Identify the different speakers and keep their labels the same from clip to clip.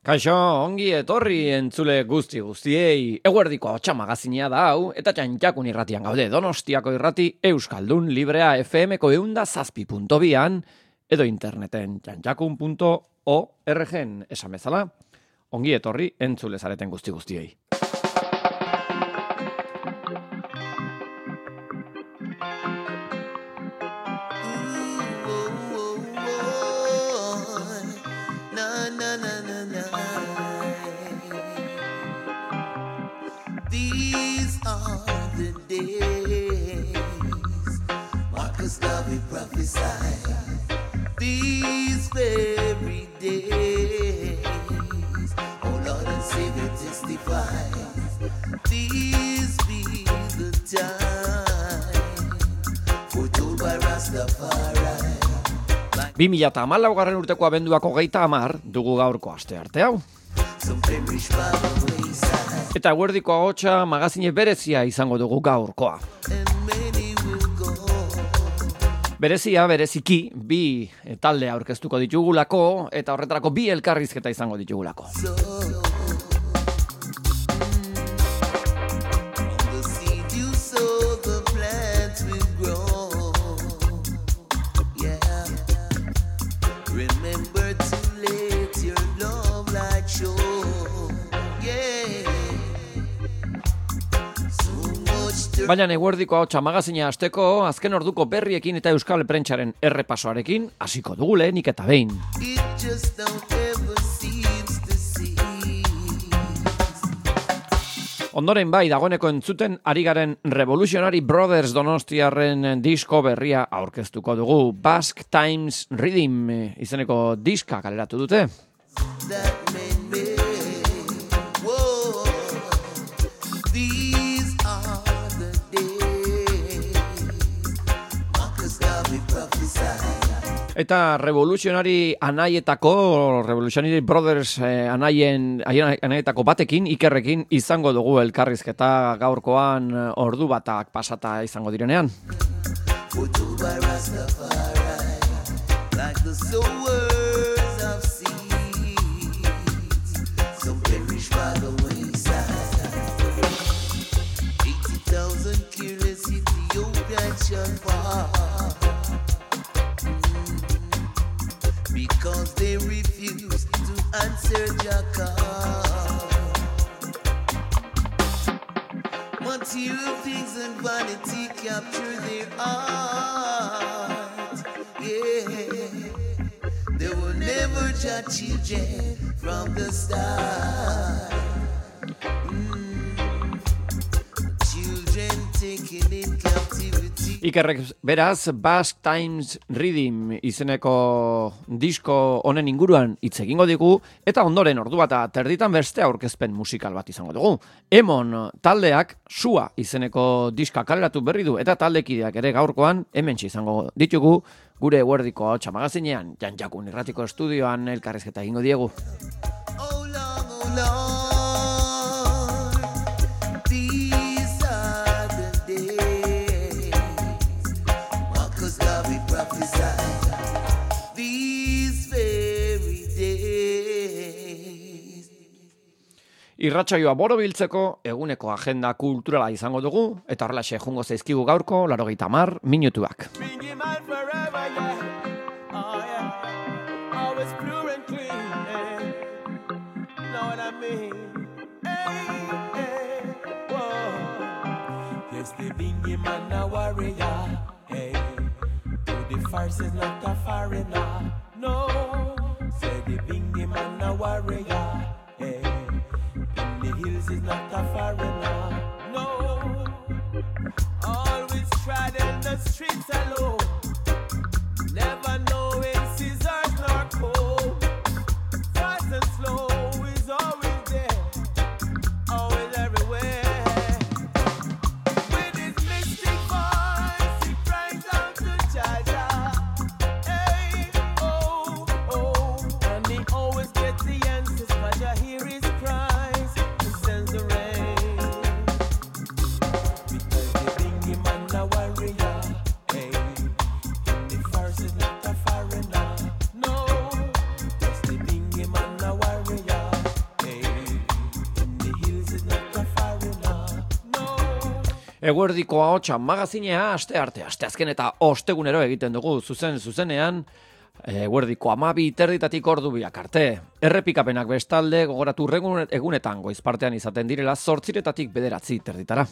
Speaker 1: Kaixo, ongi etorri entzule guztiei. Eguerdiko ahotsa magazinea da hau, eta Txantxakun irratian gaude. Donostiako irrati Euskaldun Librea FM-ko 107.2an edo interneten txantxakun.org esan bezala. Ongi etorri entzule zareten guztiei.
Speaker 2: These very days, oh Lord and Savior testify, these be the time foretold by Rastafari.
Speaker 1: 2014 urteko abenduako 30 dugu gaurko astearte hau. Eta eguerdiko ahotsa magazine berezia izango dugu gaurkoa. Bereziki, bi talde aurkeztuko ditugulako, eta horretarako bi elkarrizketa izango ditugulako. Baina eguerdiko ahotsa magazina hasteko azken orduko berriekin eta euskal prentsaren errepasoarekin hasiko dugu lehenik eta behin. Ondoren bai dagoeneko entzuten ari garen Revolutionary Brothers Donostiarren disko berria aurkeztuko dugu. Basque Times Rhythm izeneko diska kaleratu dute. Eta Revolutionary Brothers anaietako batekin, Ikerrekin izango dugu elkarrizketa gaurkoan ordu batak pasata izango direnean.
Speaker 2: Because they refuse to answer your call. Material things and vanity capture their heart. Yeah, they will never judge children from the start. Children taken in captivity.
Speaker 1: Ikerrek beraz, Basque Times Rhythm izeneko disko honen inguruan hitz egingo digu, eta ondoren ordu bata terditan beste aurkezpen musikal bat izango dugu. Emon taldeak Sua izeneko diska kaleratu berri du, eta taldekideak ere gaurkoan hementxe izango ditugu gure eguerdiko ahotsa magazinean, Txantxakun irratiko estudioan elkarrizketa egingo diegu. Irratsaioa borobiltzeko eguneko agenda kulturala izango dugu, eta horrelaxe jungo zaizkigu gaurko 80 minutuak.
Speaker 2: The hills is not a foreigner, no. Always treading the streets alone, never knowing scissors nor comb. Fast and slow is always there, always everywhere. With his mystic voice, he cries out to Jaja. Hey, oh, oh, and he always gets the answers, but you hear his cry. Hey.
Speaker 1: Eguerdiko ahotsa magazinea asteazken eta ostegunero egiten dugu zuzenean, eguerdiko 12:30 ordu biak arte. Errepikapenak bestalde gogoratu egunetan goizpartean izaten direla 8:00 9:30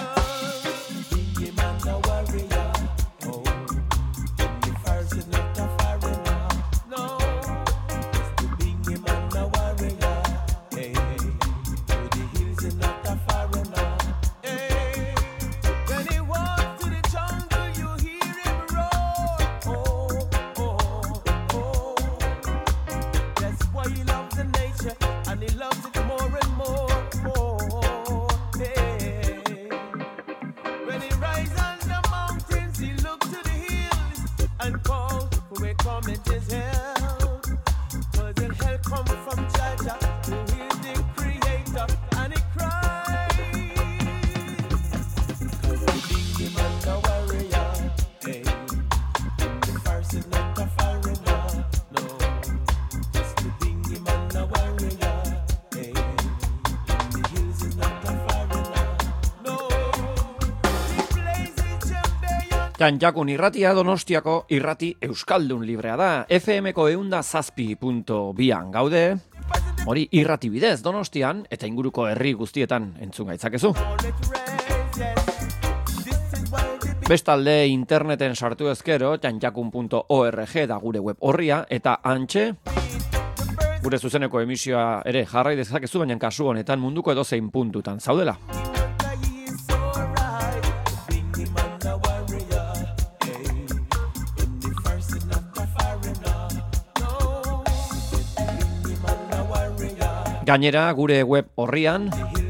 Speaker 1: Janjakun irratia Donostiako irrati euskaldun librea da. FM-ko 107.2an gaude. Hori irrati bidez Donostian eta inguruko herri guztietan entzun gaitzakezu. Bestalde interneten sartu ezkero janjakun.org da gure web orria eta antxe gure zuzeneko emisioa ere jarrai dezakezu, baina kasu honetan munduko edozein puntutan zaudela. Gainera, gure web orrian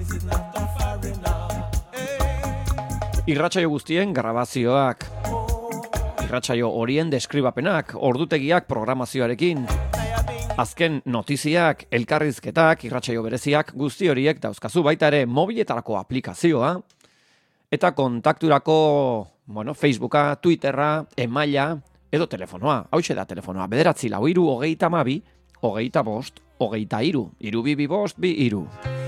Speaker 1: irratsaio guztien grabazioak, irratsaio horien deskribapenak, ordutegiak programazioarekin, azken notiziak, elkarrizketak, irratsaio bereziak, guzti horiek dauzkazu baita ere mobiletarako aplikazioa eta kontakturako, Facebooka, Twitterra, emaila edo telefonoa. Hauxe da telefonoa, 943 32 25 23, 322 23.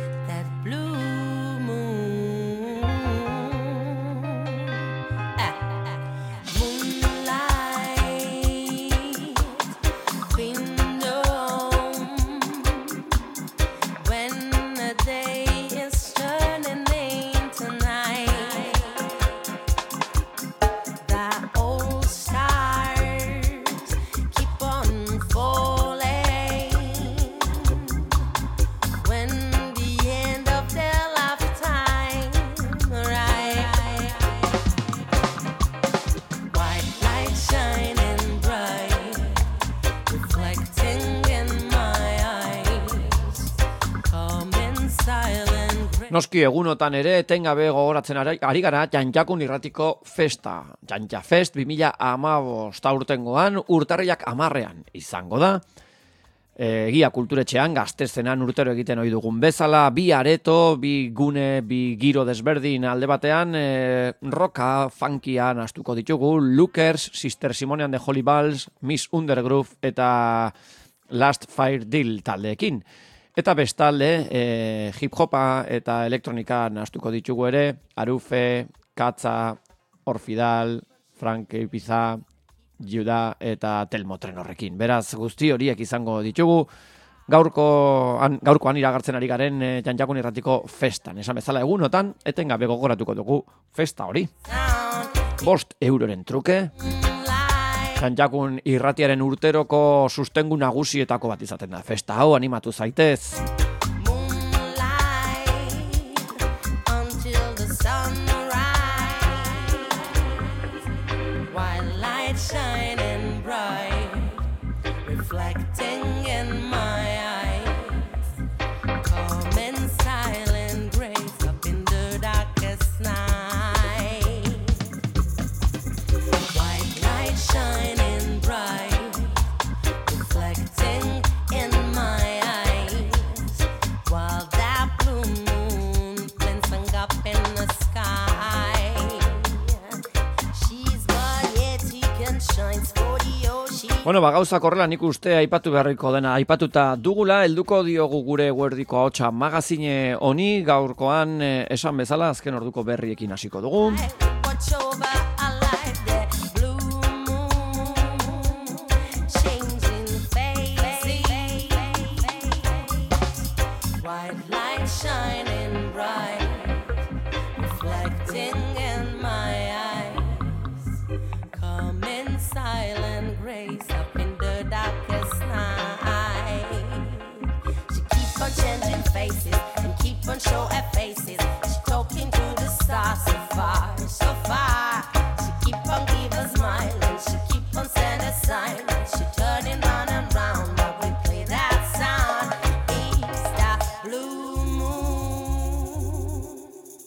Speaker 1: Noski egunotan ere etengabe gogoratzen ari gara Janjakun irratiko festa. Janjafest 2015 aurtengoan urtarrilak 10ean izango da. Egia kulturetxean Gaztezenan urtero egiten ohi dugun bezala, bi areto, bi gune, bi giro desberdin alde batean, rocka, funkia nahastuko ditugu, Lookers, Sister Simone and the Holy Balls, Miss Undergroove eta Last Fire Deal taldeekin. Eta bestalde, hip-hopa eta elektronika nahastuko ditugu ere, Arufe, Katza, Orfidal, Frank Ibiza, Juda eta Telmotren horrekin. Beraz, guzti horiek izango ditugu gaurkoan iragartzen ari garen Janjakun irratiko festan. Esan bezala egunotan, etengabe gogoratuko dugu festa hori. 5 euroren truke. Janjakun irratiaren urteroko sustengu nagusietako bat izaten da. Festa hau animatu zaitez.
Speaker 3: Shine
Speaker 1: Bueno, gauzak horrela nik uste aipatu beharriko dena aipatuta dugula, helduko diogu gure Eguerdiko Ahotsa magazine honi, gaurkoan esan bezala azken orduko berriekin hasiko dugu.
Speaker 3: Show her faces. She talking to the stars so far, so far. She keep on give a smile and she keep on send a sign. She turning round and round, but we play that sound. It's the blue moon.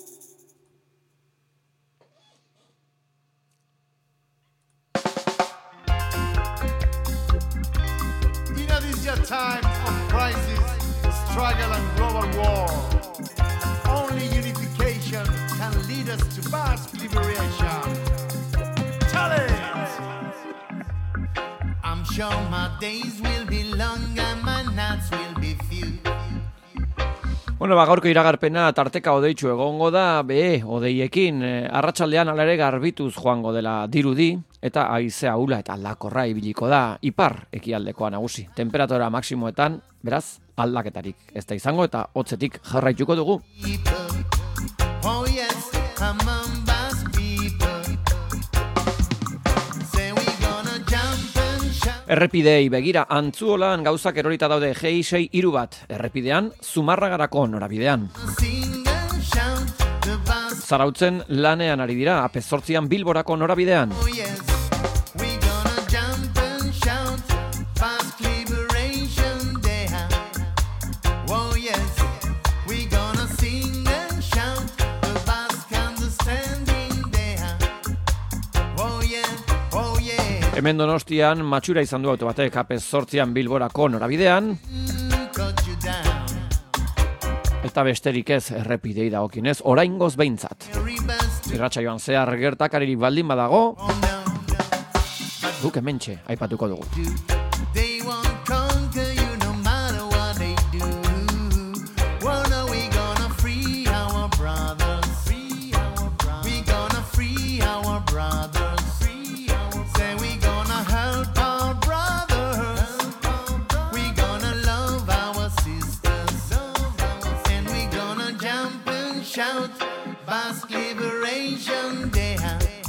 Speaker 4: You know, this is your time of crisis, struggle and global war. Only unification can lead us to vast liberation. Challenge! I'm sure my days will be long and my nights will be few.
Speaker 1: Bueno, gaurko iragarpena tarteka odeitsu egongo da, odeiekin, arratsaldean hala ere garbituz joango dela dirudi, eta haizea ahula eta aldakorra ibiliko da ipar ekialdekoa nagusi. Temperatura maksimoetan, beraz, aldaketarik ez da izango eta hotzetik jarraituko dugu.
Speaker 4: Oh yes, among us people. Say we gonna jump and shout.
Speaker 1: Errepidei begira Antzuolan gauzak erorita daude G6 bat errepidean, Zumarragarako norabidean.
Speaker 4: Sing and shout the bus.
Speaker 1: Zarautzen lanean ari dira, AP8 Bilborako norabidean.
Speaker 4: Oh yes, we gonna jump and shout. Fast liberation day. Oh yes, we gonna sing and shout. The Basque understanding day. Oh yeah, oh yeah.
Speaker 1: Hemen Donostian matxura izan du auto batek AP8 Bilborako norabidean,
Speaker 4: Cut you down.
Speaker 1: eta besterik ez errepidei dagokinez, oraingoz behintzat.
Speaker 4: Every best
Speaker 1: Irratsaioan zehar gertakaririk baldin badago,
Speaker 4: on down.
Speaker 1: guk hementxe aipatuko dugu.
Speaker 4: They won't conquer you no matter what they do. Well, no, we gonna free our brothers. We gonna free our brothers. Say we gonna help our brothers. We gonna love our sisters. And we gonna jump and shout. Basque Liberation Day.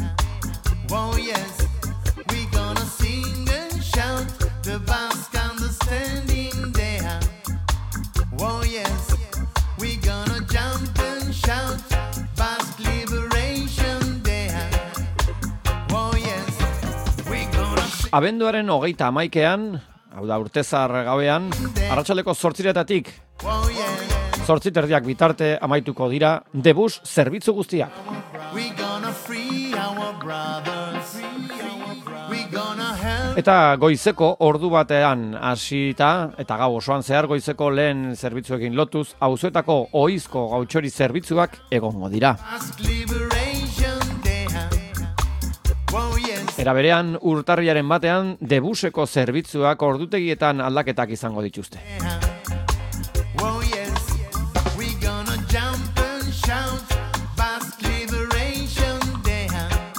Speaker 4: Oh yes. We gonna sing and shout the Basque understanding day. Oh yes, we gonna jump and shout Basque liberation day. Oh yes, we gonna sing.
Speaker 1: Abenduaren 31ean, hau da urtezar gabean, arratsaldeko 8:00
Speaker 4: Oh yeah,
Speaker 1: 8:30 bitarte amaituko dira debus zerbitzu guztiak.
Speaker 4: we gonna free our brothers. We gonna help.
Speaker 1: Eta goizeko ordu batean hasita eta gau osoan zehar goizeko lehen zerbitzuekin lotuz, auzoetako ohizko gautxori zerbitzuak egongo dira.
Speaker 4: Basque liberation day. Oh yes,
Speaker 1: Era berean urtarrilaren batean debuseko zerbitzuak ordutegietan aldaketak izango dituzte.
Speaker 4: oh yes, we gonna jump and shout Basque liberation day.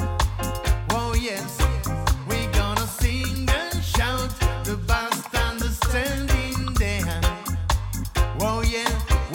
Speaker 4: Oh yes, we gonna sing and shout the Basque understanding day. Oh yeah,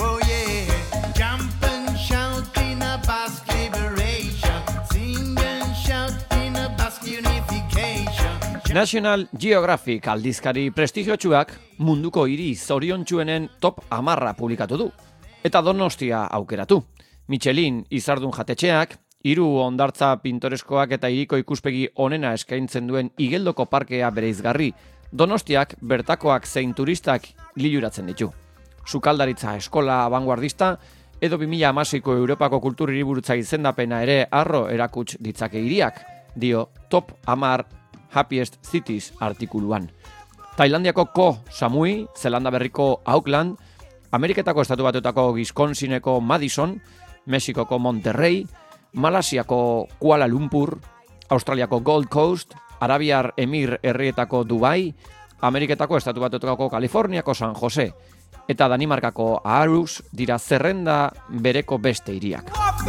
Speaker 4: jump and shout in a Basque liberation, sing and shout in a Basque unification.
Speaker 1: National Geographic aldizkari prestigiotsuak munduko hiri zoriontsuenen top 10 publikatu du. Eta Donostia aukeratu. Michelin izardun jatetxeak, 3 hondartza pintoreskoak eta hiriko ikuspegi onena eskaintzen duen igeldoko parkea bereizgarri, Donostiak bertakoak zein turistak liluratzen ditu. Sukaldaritza eskola abanguardista edo 2016ko Europako kultur hiriburutza izendapena ere arro erakuts ditzake hiriak, dio top 10 Happiest Cities artikuluan. Tailandiako Koh Samui, Zelanda Berriko Auckland, Ameriketako Estatu Batuetako Wisconsineko Madison, Mexikoko Monterrey, Malasiako Kuala Lumpur, Australiako Gold Coast, Arabiar Emir herrietako Dubai, Ameriketako Estatu Batuetako Kaliforniako San Jose, eta Danimarkako Aarhus dira zerrenda bereko beste hiriak.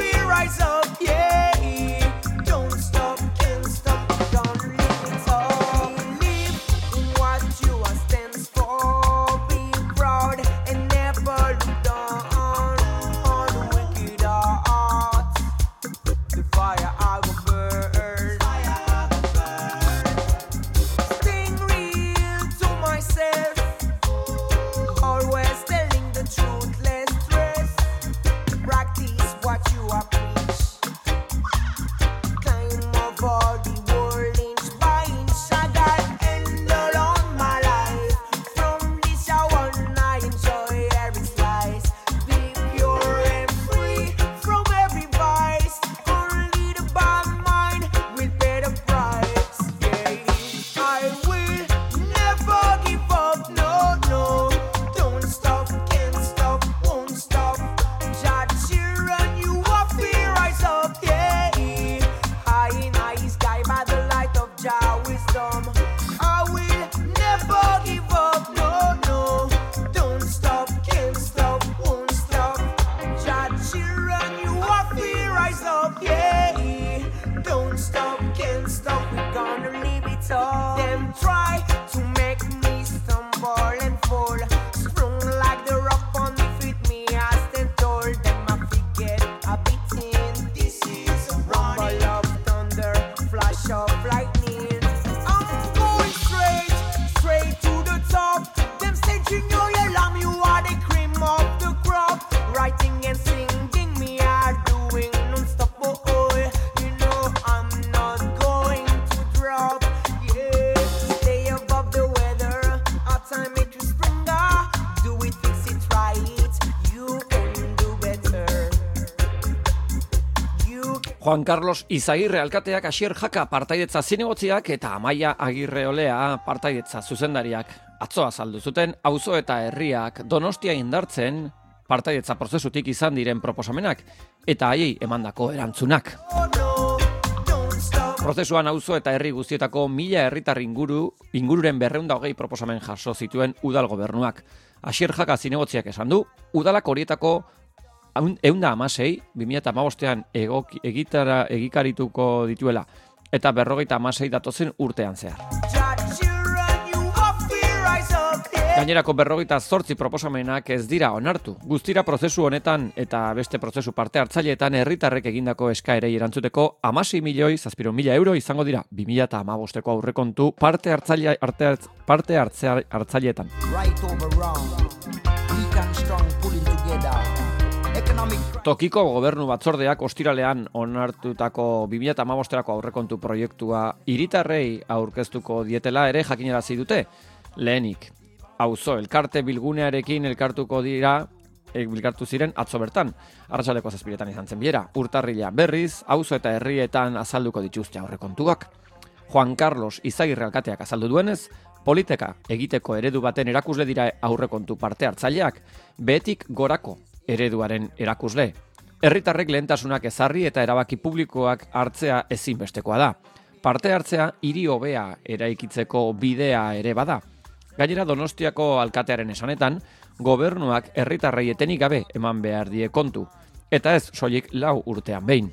Speaker 1: Juan Carlos Izagirre alkateak, Asier Jaka partaidetza zinegotziak eta Amaia Agirre Olea partaidetza zuzendariak atzo azaldu zuten auzo eta herriak Donostia indartzen partaidetza prozesutik izan diren proposamenak eta haiei emandako erantzunak. Prozesuan auzo eta herri guztietako 1000 herritar ingururen 220 proposamen jaso zituen udal gobernuak. Asier Jaka zinegotziak esan du, udalak horietako 116, 2015ean egikarituko dituela, eta 56 datozen urtean zehar. Gainerako 58 proposamenak ez dira onartu. Guztira prozesu honetan eta beste prozesu parte hartzaileetan herritarrek egindako eskaerei erantzuteko 16.700.000 euro izango dira 2015ko aurrekontu parte hartzaileetan. Tokiko gobernu batzordeak ostiralean onartutako 2015erako aurrekontu proiektua hiritarrei aurkeztuko dietela ere jakinarazi dute. Lehenik, auzo elkarte bilgunearekin elkartu ziren atzo bertan. Arratsaldeko 7 izan zen bilera. Urtarrila berriz, auzo eta herrietan azalduko dituzte aurrekontuak. Juan Carlos Izagirre alkateak azaldu duenez, politika egiteko eredu baten erakusle dira aurrekontu parte hartzaileak, behetik gorako ereduaren erakusle. Herritarrek lehentasunak ezarri eta erabaki publikoak hartzea ezinbestekoa da. Parte hartzea hiri hobea eraikitzeko bidea ere bada. Gainera Donostiako alkatearen esanetan, gobernuak herritarrei etenik gabe eman behar die kontu, eta ez soilik 4 urtean behin.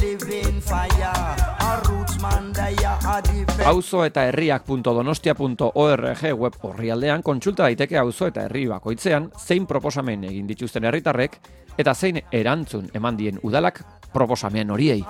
Speaker 1: Auzo eta herriak.donostia.org web orrialdean kontsulta daiteke auzo eta herri bakoitzean zein proposamen egin dituzten herritarrek eta zein erantzun eman dien udalak proposamen horiei.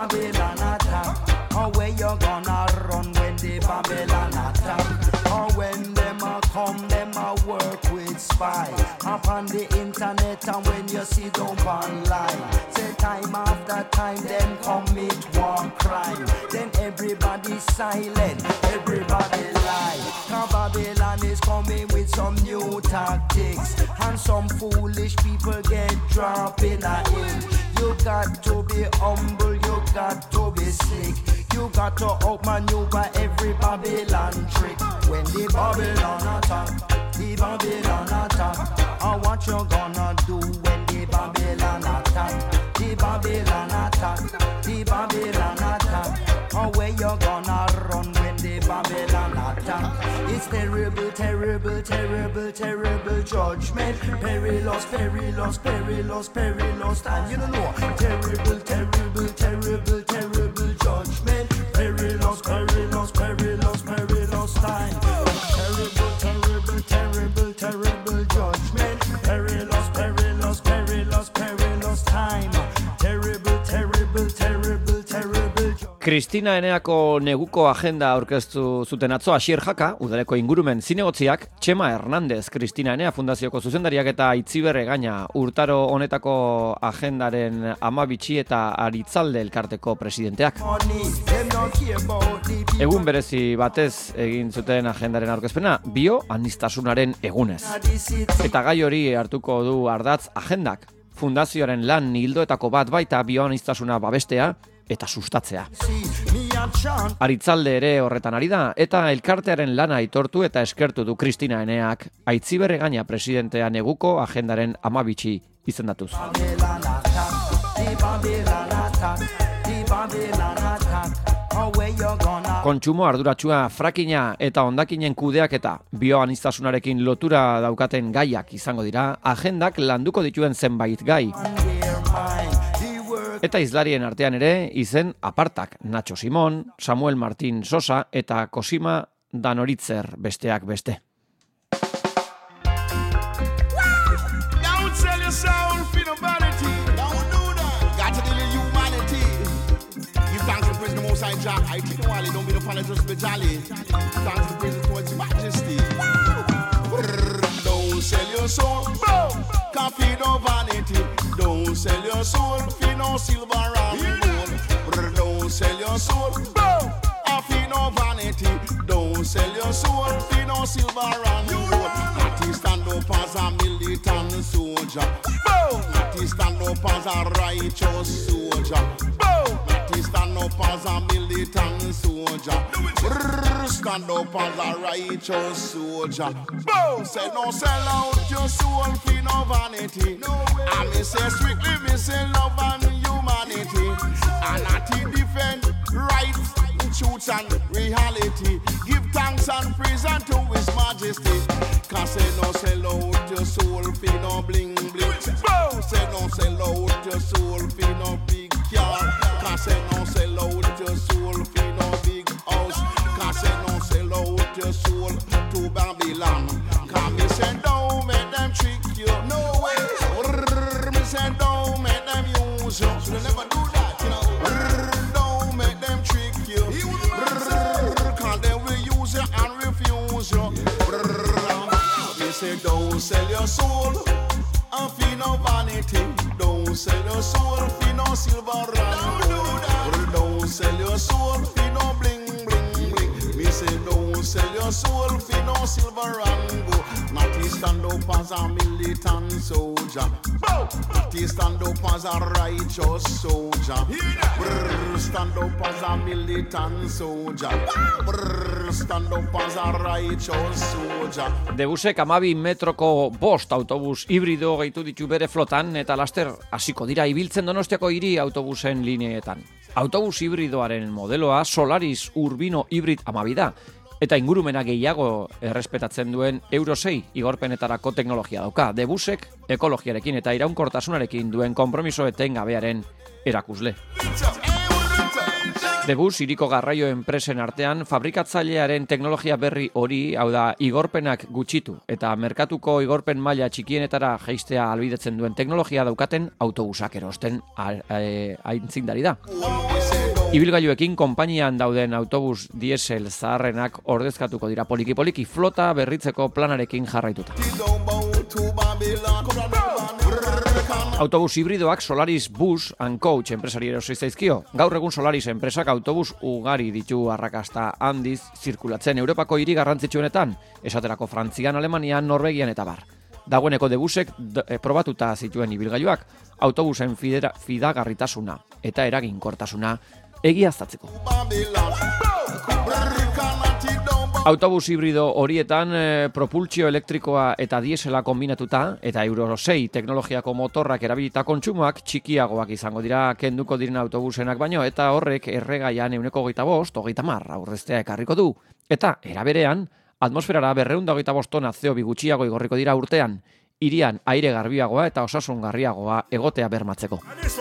Speaker 1: Come them a work with spy up on the internet and when you see don't online say time after time then commit one crime then everybody silent everybody lie now Babylon is coming with some new tactics and some foolish people get dropped in a inch. You got to be humble, you got to be slick, you got to outmaneuver every Babylon trick. When the Babylon attack, the Babylon attack, and what you gonna do when the Babylon attack? The Babylon attack, the Babylon attack, and where you gonna run when the Babylon
Speaker 4: attack. It's terrible, terrible, terrible, terrible judgment. Perilous, perilous, perilous, perilous time. You don't know. Terrible, terrible, terrible, terrible judgment. Perilous, perilous, perilous, perilous time. Terrible, terrible, terrible, terrible judgment. Perilous, perilous, perilous, perilous time. Terrible, terrible, terrible, terrible judgment.
Speaker 1: Kristina Eneako neguko agenda aurkeztu zuten atzo Asier Jaka, udaleko ingurumen zinegotziak, Txema Hernandez, Kristina Enea fundazioko zuzendariak eta Itziber Egaña, urtaro honetako agendaren Amabitxi eta Aritzalde elkarteko presidenteak. Egun berezi batez egin zuten agendaren aurkezpena, bioaniztasunaren egunez. Eta gai hori hartuko du ardatz agendak. Fundazioaren lan ildoetako bat baita bioaniztasuna babestea eta sustatzea. Aritzalde ere horretan ari da, eta elkartearen lana aitortu eta eskertu du Kristina Eneak, Aitziber Egaña presidentea neguko agendaren Amabitxi izendatuz. Kontsumo arduratsua, frakina eta hondakinen kudeaketa bioaniztasunarekin lotura daukaten gaiak izango dira, agendak landuko dituen zenbait gai. Eta izlarien artean ere izen apartak, Nacho Simón, Samuel Martín Sosa eta Cosima Danoritzer besteak beste.
Speaker 5: Don't sell your soul for the vanity. Don't do that. Got to deal with humanity. Give thanks and praise the Most High Jah. I think Wally, don't be the fan of just be jolly. Thanks and praise towards His Majesty. Don't sell your soul, coffee no vanity. Don't sell your soul for no silver and gold. Don't sell your soul, coffee no vanity. Don't sell your soul for no silver and gold. Not to stand up as a militant soldier. Not to stand up as a righteous soldier. Not to stand up as a militant soldier. Stand up as a righteous soldier. Say no sell out your soul for no vanity. I me say strictly me say love and humanity. And not to defend rights, truth and reality. Give thanks and praise unto His Majesty. Cause say no sell out your soul for no bling bling. Say no sell out your soul for no big car. Cause say no sell out your soul for no big house. Cause say no sell out your soul to Babylon. Cause me say don't make them trick you. No way. Me say don't make them use you. Should never do that, you know. Don't make them trick you. Cause they will use you and refuse you. Me say don't sell your soul and for no vanity. Don't sell your soul for no silver and gold. Don't sell your soul for no bling bling bling. Me say don't sell your soul for no silver and gold. Not to stand up as a militant soldier. Not to stand up as a righteous soldier. Stand up as a militant soldier. Stand up as a righteous soldier.
Speaker 1: Debusek 12 metroko 5 autobus hibrido gehitu ditu bere flotan eta laster hasiko dira ibiltzen Donostiako hiri autobusen lineetan. Autobus hibridoaren modeloa Solaris Urbino Hybrid 12 da. Eta ingurumena gehiago errespetatzen duen Euro 6 igorpenetarako teknologia dauka. Debusek ekologiarekin eta iraunkortasunarekin duen konpromiso etengabearen erakusle. Debus hiriko garraio enpresen artean fabrikatzailearen teknologia berri hori, hau da, igorpenak gutxitu eta merkatuko igorpen maila txikienetara jaistea ahalbidetzen duen teknologia daukaten autobusak erosten aintzindari da. Ibilgailuekin konpainian dauden autobus diesel zaharrenak ordezkatuko dira poliki-poliki flota berritzeko planarekin jarraituta. Autobus hibridoak Solaris Bus and Coach enpresari erosi zaizkio. Gaur egun Solaris enpresak autobus ugari ditu arrakasta handiz zirkulatzen Europako hiri garrantzitsuenetan, esaterako Frantzian, Alemanian, Norvegian eta bar. Dagoeneko Debusek probatuta zituen ibilgailuak autobusen fidagarritasuna eta eraginkortasuna egiaztatzeko. Autobus hibrido horietan propultsio elektrikoa eta diesela kombinatuta eta Euro 6 teknologiako motorrak erabilita kontsumoak txikiagoak izango dira kenduko diren autobusenak baino eta horrek erregaian 25-30 aurreztea ekarriko du Eta, era berean, atmosferara 225 tona CO2 gutxiago igorriko dira urtean, hirian aire garbiagoa eta osasungarriagoa egotea bermatzeko.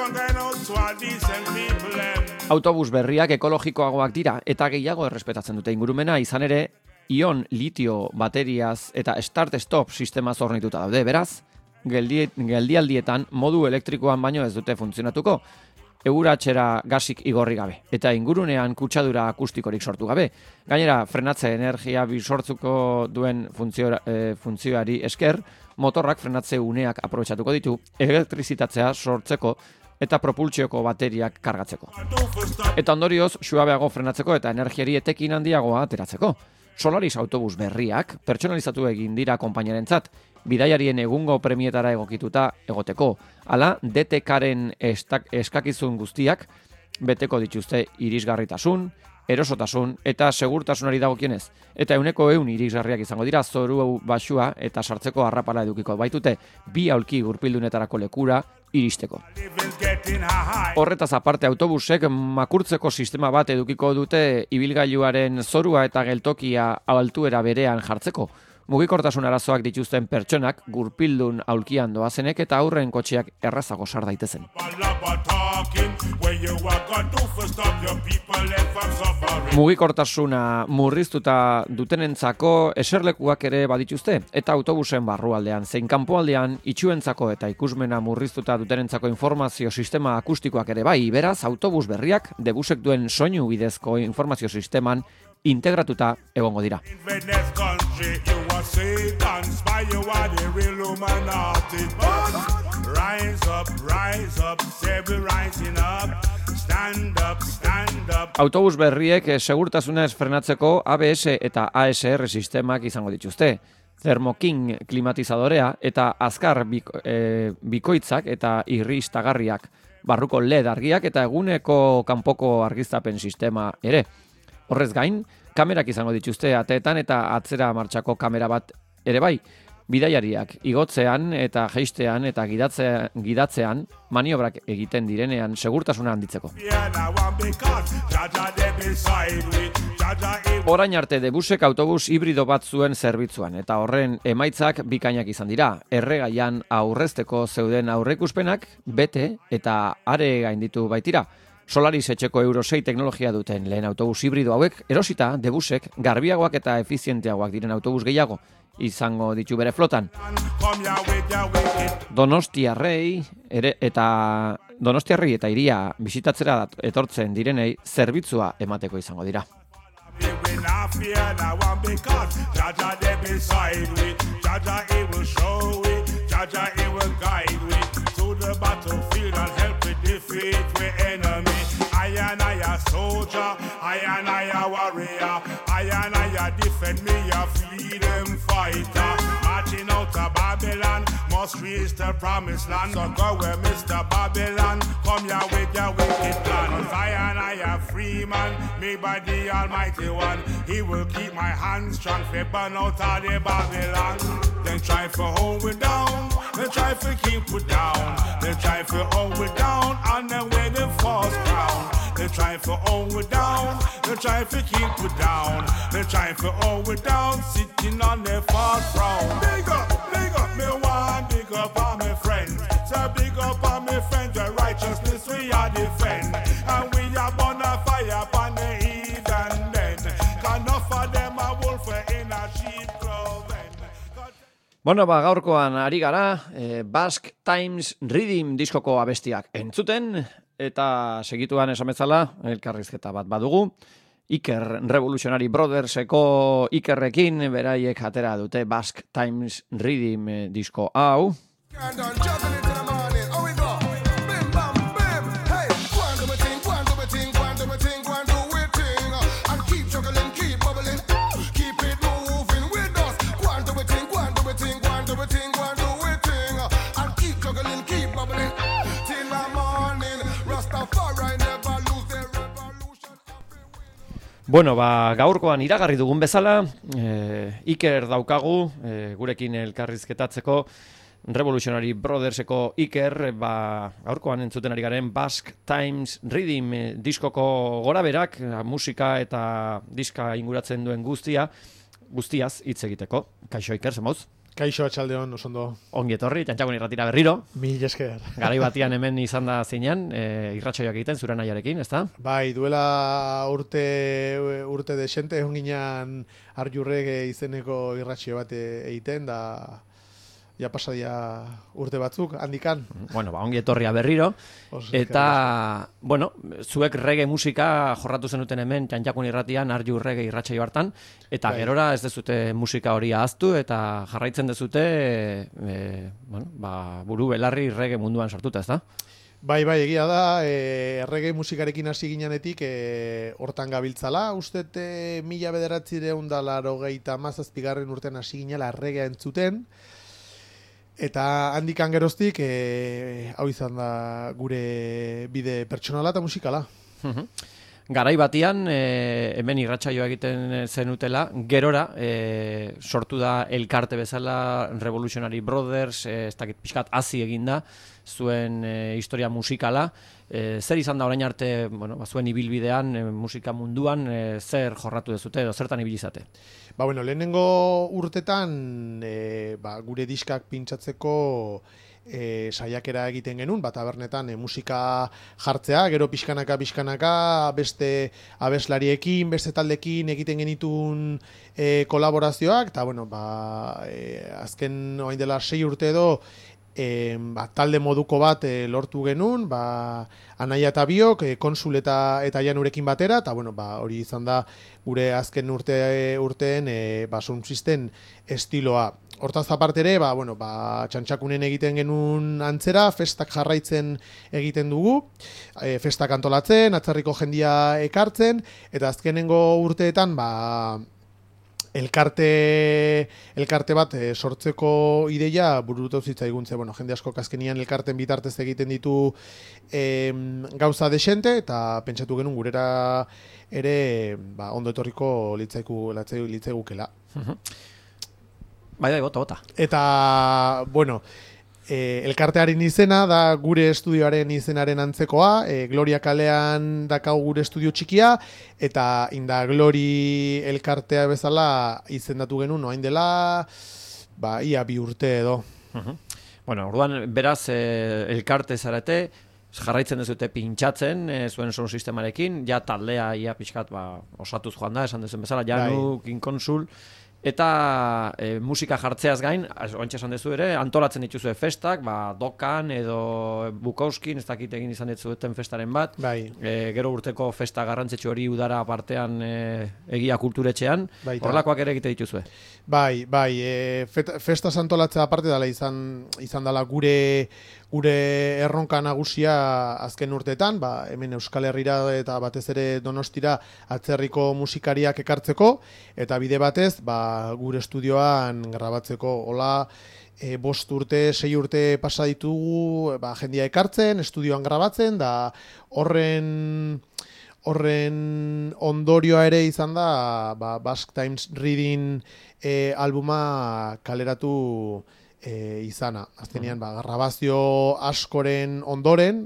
Speaker 1: Autobus berriak ekologikoagoak dira eta gehiago errespetatzen dute ingurumena, izan ere, ion litio bateriaz eta start-stop sistema hornituta daude, beraz, geldialdietan modu elektrikoan baino ez dute funtzionatuko, euratxera gasik igorri gabe, eta ingurunean kutsadura akustikorik sortu gabe. Gainera, frenatze energia bisortzuko duen funtzioari esker, motorrak frenatze uneak aprobetxatuko ditu, elektrizitatzea sortzeko eta propultsioko bateriak kargatzeko. Eta ondorioz, suabeago frenatzeko eta energiari etekin handiagoa ateratzeko. Solaris autobus berriak pertsonalizatu egin dira konpainiarentzat, bidaiarien egungo premietara egokituta egoteko. Hala, DTK-ren eskakizun guztiak beteko dituzte irisgarritasun, erosotasun eta segurtasunari dagokienez. Eta 100% irisgarriak izango dira, zoru baxua eta sartzeko harrapala edukiko baitute, 2 aulki gurpildunetarako lekura iristeko. Horretaz aparte, autobusek makurtzeko sistema bat edukiko dute ibilgailuaren zorua eta geltokia altuera berean jartzeko. Mugikortasun arazoak dituzten pertsonak gurpildun aulkian doazenek eta aurren kotxeak errazago sar daitezen. Mugikortasuna murriztuta dutenentzako eserlekuak ere badituzte eta autobusen barrualdean zein kanpoaldean itxuentzako eta ikusmena murriztuta dutenentzako informazio sistema akustikoak ere bai, beraz autobus berriak debusek duen soinu bidezko informazio sisteman integratuta egongo dira. Autobus berriek segurtasunez frenatzeko ABS eta ASR sistemak izango dituzte. Thermoking klimatizadorea eta azkar bikoitzak eta irristagarriak, barruko LED argiak eta eguneko kanpoko argiztapen sistema ere. Horrez gain, kamerak izango dituzte ateetan eta atzera martxako kamera bat ere bai. Bidaiariak igotzean eta jeistean eta gidatzean maniobrak egiten direnean segurtasuna handitzeko. Orain arte debusek autobus hibrido bat zuen zerbitzuan eta horren emaitzak bikainak izan dira. Erregaian aurrezteko zeuden aurreikuspenak bete eta are gainditu baitira. Solaris etxeko Euro 6 teknologia duten lehen autobus hibrido hauek erosita debusek garbiagoak eta efizienteagoak diren autobus gehiago izango ditu bere flotan. Donostiarrei eta hiria bisitatzera etortzen direnei zerbitzua emateko izango dira. I and I a soldier, I and I a warrior, I and I a defend me a freedom fighter. Marching out of Babylon, must reach the promised land. So go where Mr. Babylon, come here with your wicked plan. I and I a free man, made by the Almighty One. He will keep my hands strong, for burn out of the Babylon. They try for hold me down, they try for keep me down, they try for hold me down, and then when they false ground. They try for hold me down, they try for keep me down, they try for hold me down, sitting on their false ground. Big up, me one, big up on my friends. So big up on my friends, the righteousness we are defend, and we are burn a fire upon the heathen men. Can offer them a wolf in a sheep clothing. Bueno, gaurkoan ari gara, Basque Times Rhythm diskoko abestiak entzuten, eta segituan esan bezala, elkarrizketa bat badugu, Iker Revolutionary Brotherseko Ikerrekin, beraiek atera dute Basque Times Rhythm disko hau. Bueno, gaurkoan iragarri dugun bezala, Iker daukagu, gurekin elkarrizketatzeko, Revolutionary Brotherseko Iker, gaurkoan entzuten ari garen Basque Times Rhythm diskoko goraberak, musika eta diska inguratzen duen guztiaz hitz egiteko. Kaixo Iker, zemoz?
Speaker 6: Kaixo, atxaldeon, osondo.
Speaker 1: Ongi etorri, Txantxakun irratira berriro.
Speaker 6: Mil esker.
Speaker 1: Garai batian hemen izan da zinean, irratsaioak egiten, zure nahiarekin, ezta?
Speaker 6: Bai, duela urte desente, egon ginean Arjurrege izeneko irratxio bat egiten, da ja pasadia urte batzuk, handikan.
Speaker 1: Bueno, ongi etorria berriro. Eta, bueno, zuek reggae musika jorratu zenuten hemen Txantxakun irratian, Arjurrege irratsaio hartan, eta gerora ez dezute musika hori ahaztu, eta jarraitzen dezute, buru belarri reggae munduan sartuta, ezta?
Speaker 6: Bai, egia da, reggae musikarekin hasi ginenetik hortan gabiltzala, ustet 1987 urtean hasi ginela reggae entzuten, eta handikan geroztik, hau izan da gure bide pertsonala eta musikala.
Speaker 1: Garai batian, hemen irratsaioa egiten zenutela, gerora sortu da elkarte bezala Revolutionary Brothers, ez dakit pixkat hazi eginda, zuen historia musikala. Zer izan da orain arte, zuen ibilbidean, musika munduan, zer jorratu dezute edo zertan ibilizate?
Speaker 6: Lehenengo urtetan gure diskak pintsatzeko saiakera egiten genuen, tabernetan musika jartzea, gero pixkanaka beste abeslariekin, beste taldekin egiten genitun kolaborazioak, eta azken orain dela 6 urte edo talde moduko bat lortu genuen, Anaia eta biok, Konsul eta Janurekin batera, eta hori izan da gure azken urteen Soundsystem estiloa. Hortaz aparte ere, Txantxakunen egiten genuen antzera, festak jarraitzen egiten dugu, festak antolatzen, atzerriko jendia ekartzen, eta azkenengo urteetan, elkarte bat sortzeko ideia burutu zitzaigun ze, jende asko azkenian elkarten bitartez egiten ditu gauza desente, eta pentsatu genuen gurera ere ondo etorriko litzaigukela.
Speaker 1: Bai, bota.
Speaker 6: Eta, elkartearen izena da gure estudioaren izenaren antzekoa, Gloria kalean dakau gure estudio txikia, eta Inda Glori elkartea bezala izendatu genuen, orain dela, ia 2 urte edo.
Speaker 1: Orduan, beraz, elkarte zarete, jarraitzen dezute pintxatzen, zuen sound sistemarekin, ja taldea ia pixkat osatuz joan da, esan dezuen bezala, Janu, King Konsul, eta musika jartzeaz gain, oantxe esan dezu ere, antolatzen dituzue festak, Dokan edo Bukowskin, ez dakit egin izan dituzuten festaren bat, gero urteko festa garrantzitsu hori udara partean egia kulturetxean, horrelakoak ere egite dituzue.
Speaker 6: Festaz antolatzea aparte dela izan dela gure erronka nagusia azken urteetan, hemen Euskal Herrira eta batez ere Donostira atzerriko musikariak ekartzeko, eta bide batez, gure estudioan grabatzeko. Hola, 5 urte, 6 urte pasa ditugu, jendia ekartzen, estudioan grabatzen, da horren ondorioa ere izan da, Basque Times Reading albuma kaleratu izana. Azkenean, grabazio askoren ondoren,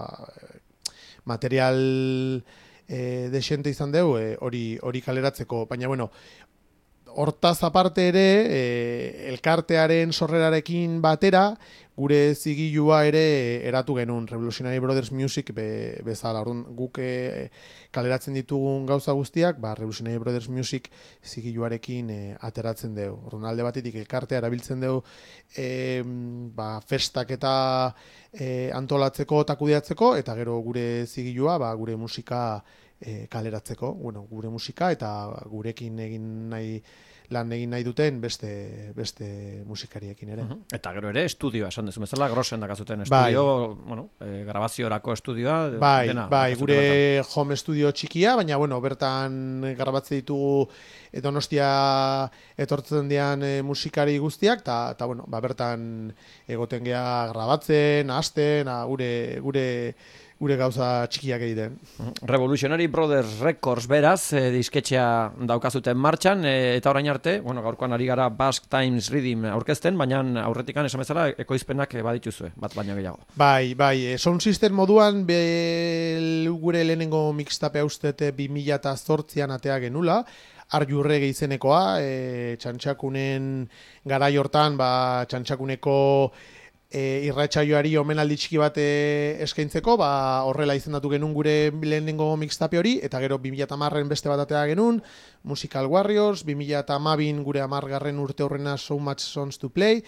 Speaker 6: material desente izan dugu, hori kaleratzeko. Baina, hortaz aparte ere, elkartearen sorrerarekin batera, gure zigilua ere eratu genuen, Revolutionary Brothers Music bezala. Guk kaleratzen ditugun gauza guztiak, Revolutionary Brothers Music zigiluarekin ateratzen dugu. Alde batetik elkartea erabiltzen dugu festak eta antolatzeko eta kudeatzeko, eta gero gure zigilua gure musika kaleratzeko, gure musika eta gurekin lan egin nahi duten beste musikariekin ere.
Speaker 1: Eta gero ere estudioa, esan dezu bezala, Grossen dakazuten estudio, grabaziorako estudioa.
Speaker 6: Gure home studio txikia, baina bertan grabatze ditugu Donostia etortzen dian musikari guztiak, eta bertan egoten gea grabatzen, hasten, gure gure gauza txikiak egiten.
Speaker 1: Revolutionary Brothers Records beraz, disketxea daukazuten martxan, eta orain arte, bueno, gaurkoan ari gara Basque Times Rhythm aurkezten, baina aurretikan esan bezala ekoizpenak badituzue, bat baino gehiago.
Speaker 6: Bai, Sound System moduan gure lehenengo mixtapea ustete 2008an atea genula, Arjurrege izenekoa, txantxakunen garai hortan, txantxakuneko irratsaioari omenaldi txiki bat eskaintzeko, horrela izendatu genuen gure lehenengo mixtape hori, eta gero 2010en beste bat atea genuen, Musical Warriors, 2012 gure 10. urte horrena So Much Songs to Play,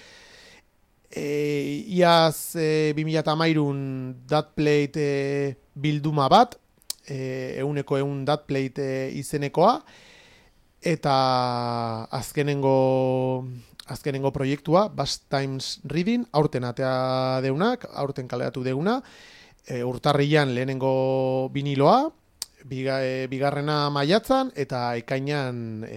Speaker 6: iaz 2013 That Plate bilduma bat, euneko That Plate izenekoa, eta azkenengo proiektua, Basque Times Reading, aurten atea deunak, aurten kaleratu deuna, urtarrian lehenengo viniloa, bigarrena maiatzan, eta ekainan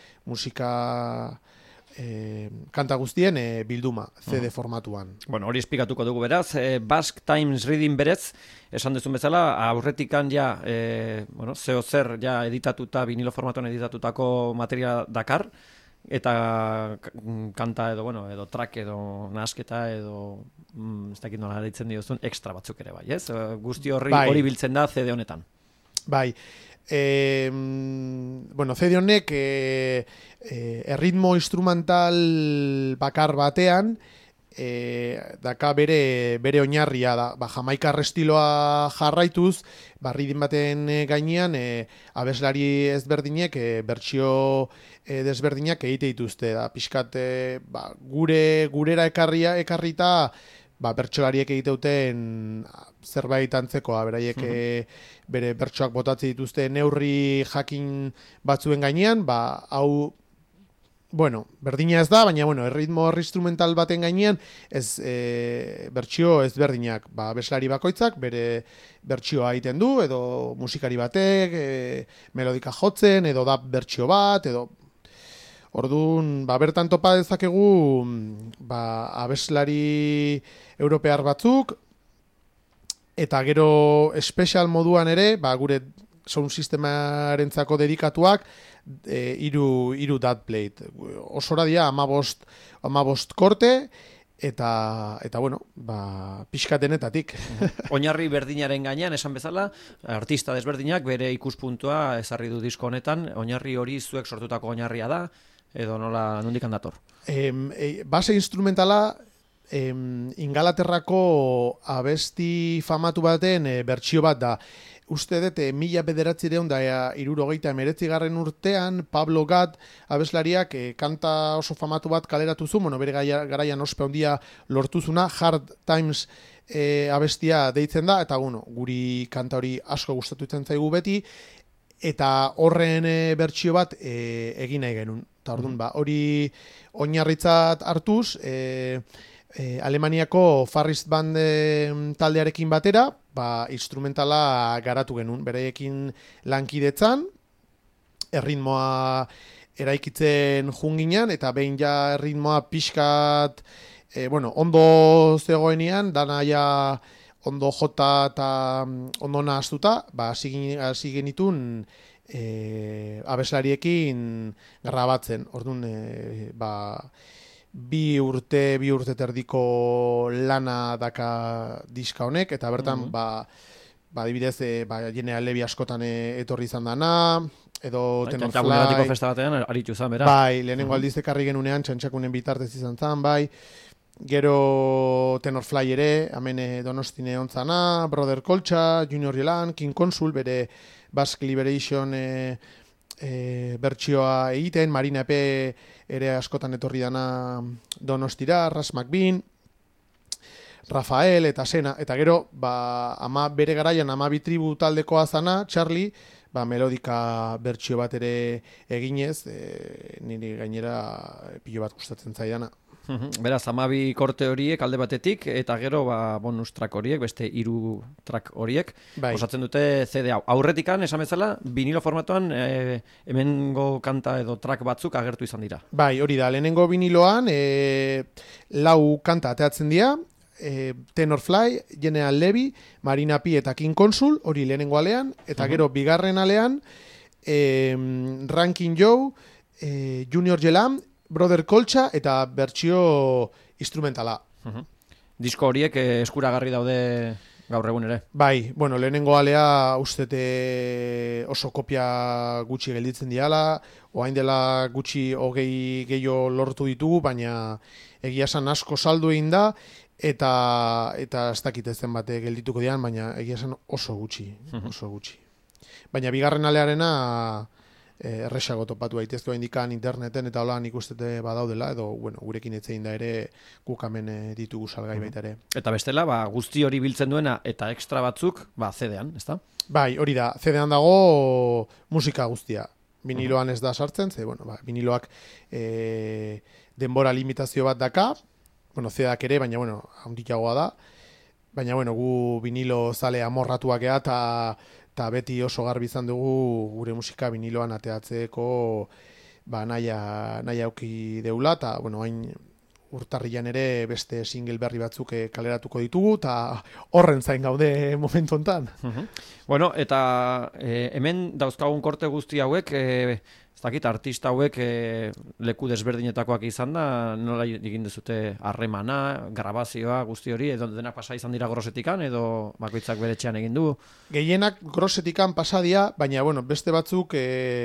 Speaker 6: musika kanta guztien bilduma, CD formatuan.
Speaker 1: Bueno, hori esplikatuko dugu beraz, Basque Times Reading berez, esan dezun bezala, aurretikan ja, zeo zer ja editatuta, vinilo formatuan editatutako materia dakar, eta kanta edo track edo nasketa edo ez dakit nola deitzen diozun extra batzuk ere bai, ez? Guzti hori biltzen da CD honetan.
Speaker 6: Bai. CD honek erritmo instrumental bakar batean daka bere oinarria da, jamaikar estiloa jarraituz, riddim baten gainean abeslari ezberdinek bertsio desberdinak egite dituzte da, pixkat gurera ekarrita bertsolariek egiteuten zerbait antzekoa, beraiek bere bertsoak botatzen dituzte neurri jakin batzuen gainean, hau berdina ez da, baina erritmo instrumental baten gainean bertsio ezberdinak, abeslari bakoitzak bere bertsioa egiten du, edo musikari batek melodika jotzen, edo da bertsio bat, edo orduan, bertan topa dezakegu abeslari europear batzuk, eta gero espezial moduan ere, gure sound sistemarentzako dedikatuak, hiru That Plate. Osora dira 15 korte, eta pixka denetatik.
Speaker 1: Oinarri berdinaren gainean, esan bezala, artista desberdinak bere ikuspuntua ezarri du disko honetan, oinarri hori zuek sortutako oinarria da, edo nola nondik handator?
Speaker 6: Base instrumentala Ingalaterrako abesti famatu baten bertsio bat da. Uste dut, 1979 urtean, Pablo Gat abeslariak kanta oso famatu bat kaleratu zu, bere garaian ospe handia lortuzuna, Hard Times abestia deitzen da, eta guri kanta hori asko gustatutzen zaigu beti, eta horren bertsio bat egin nahi genuen. Eta orduan, hori oinarritzat hartuz, Alemaniako Farrist Band taldearekin batera, instrumentala garatu genuen, bereekin lankidetzan, erritmoa eraikitzen junginan, eta behin ja erritmoa pixkat, ondo zegoenean, dana ja ondo jota eta ondo nahaztuta, hasi genitun abeslariekin grabatzen. Orduan, bi urte terdiko lana daka diska honek, eta bertan, adibidez, Jene Alebi askotan etorri izan dana, edo Tenor Fly.
Speaker 1: Txantxakuneratiko festa batean, aritu izan, bera.
Speaker 6: Lehenengo aldiz ekarri genunean, txantxakunen bitartez izan zan, Gero Tenor Fly ere, hemen Donostine ontzana, Brother Colcha, Junior Yelan, King Consul, bere Basque Liberation bertsioa egiten, Marina Epe ere askotan etorri dana Donostira, Ras McBean, Rafael eta Sena, eta gero, bere garaian 12 tribu taldekoa zana, Charlie, melodika bertsio bat ere eginez, niri gainera pilo bat gustatzen zaidana.
Speaker 1: Beraz, 12 korte horiek alde batetik, eta gero bonus track horiek, beste 3 track horiek, osatzen dute CD hau. Aurretikan, esan bezala, vinilo formatuan hemengo kanta edo track batzuk agertu izan dira.
Speaker 6: Hori da, lehenengo viniloan 4 kanta ateatzen dira, Tenor Fly, General Levy, Marina Pi eta King Consul, hori lehenengo alean, eta gero bigarren alean, Ranking Joe, Junior Jelam, Brother Colcha eta bertsio instrumentala.
Speaker 1: Disko horiek eskuragarri daude gaur egun ere.
Speaker 6: Bai, bueno, lehenengo alea ustete oso kopia gutxi gelditzen diala, orain dela gutxi 20 gehiago lortu ditugu, baina egia esan asko saldu egin da, eta ez dakit ez zenbat geldituko dian, baina egia esan oso gutxi. Baina bigarren alearena erresago topatu daitezke indikan interneten eta holan ikustete badaudela, edo bueno, gurekin etzein da ere guk hemen ditugu salgai baita ere.
Speaker 1: Eta bestela, guzti hori biltzen duena eta extra batzuk, CD-an, ezta?
Speaker 6: Bai, hori da, CD-an dago musika guztia. Viniloan ez da sartzen, bueno, viniloak denbora limitazio bat daka, bueno, CD-ak ere, baina bueno, handiagoa da. Baina bueno, gu vinilo zale amorratuak ea eta beti oso garbi izan dugu gure musika viniloan ateatzeko nahi auki deula, eta bueno, hain urtarrian ere beste single berri batzuk kaleratuko ditugu, eta horren zain gaude momentu hontan.
Speaker 1: Bueno, eta hemen dauzkagun korte guzti hauek, ez dakit, artista hauek leku desberdinetakoak izan da, nola egin dezute harremana, grabazioa, guzti hori, edo denak pasa izan dira grosetikan, edo bakoitzak bere etxean egin du?
Speaker 6: Gehienak grosetikan pasadia, baina bueno, beste batzuk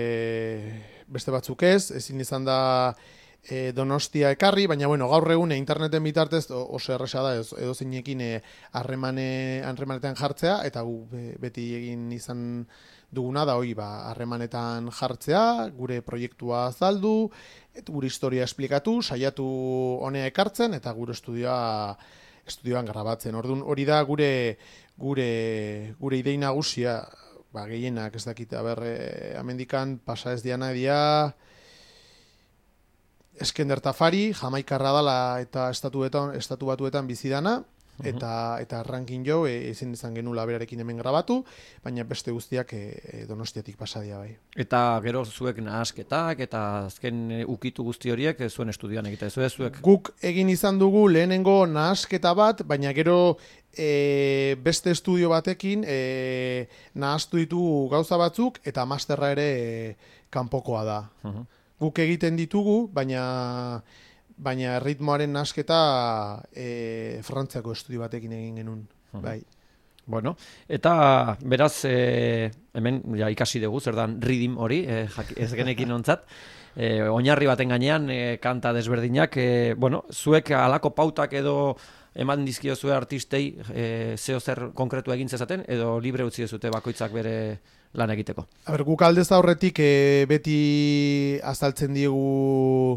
Speaker 6: ez, ezin izan da Donostia ekarri, baina bueno, gaur egun interneten bitartez oso erresa da edo zeinekin harremanetan jartzea, eta gu beti egin izan duguna da hori harremanetan jartzea, gure proiektua azaldu, gure historia esplikatu, saiatu honea ekartzen, eta gure estudioan grabatzen. Orduan hori da gure idei nagusia, gehienak ez dakit, amendikan pasa ez diana dia Eskender Tafari, Jamaikarra dala eta estatu batuetan bizidana, eta Ranking Joe ezin izan genula berarekin hemen grabatu, baina beste guztiak Donostiatik pasadia bai.
Speaker 1: Eta gero zuek nahasketak eta azken ukitu guzti horiek zuen estudioan egite zuek?
Speaker 6: Guk egin izan dugu lehenengo nahasketa bat, baina gero beste estudio batekin nahastu ditu gauza batzuk, eta masterra ere kanpokoa da. Guk egiten ditugu, baina ritmoaren nahasketa Frantziako estudio batekin egin genuen. Bai.
Speaker 1: Bueno, eta beraz hemen ikasi dugu, zer dan rhythm hori, ez genekin ontzat, oinarri baten gainean kanta desberdinak, bueno, zuek alako pautak edo eman dizkio zuen artistei zeo zer konkretu egin zezaten, edo libre utzi dezute bakoitzak bere lan egiteko?
Speaker 6: Guk aldez aurretik beti azaltzen diegu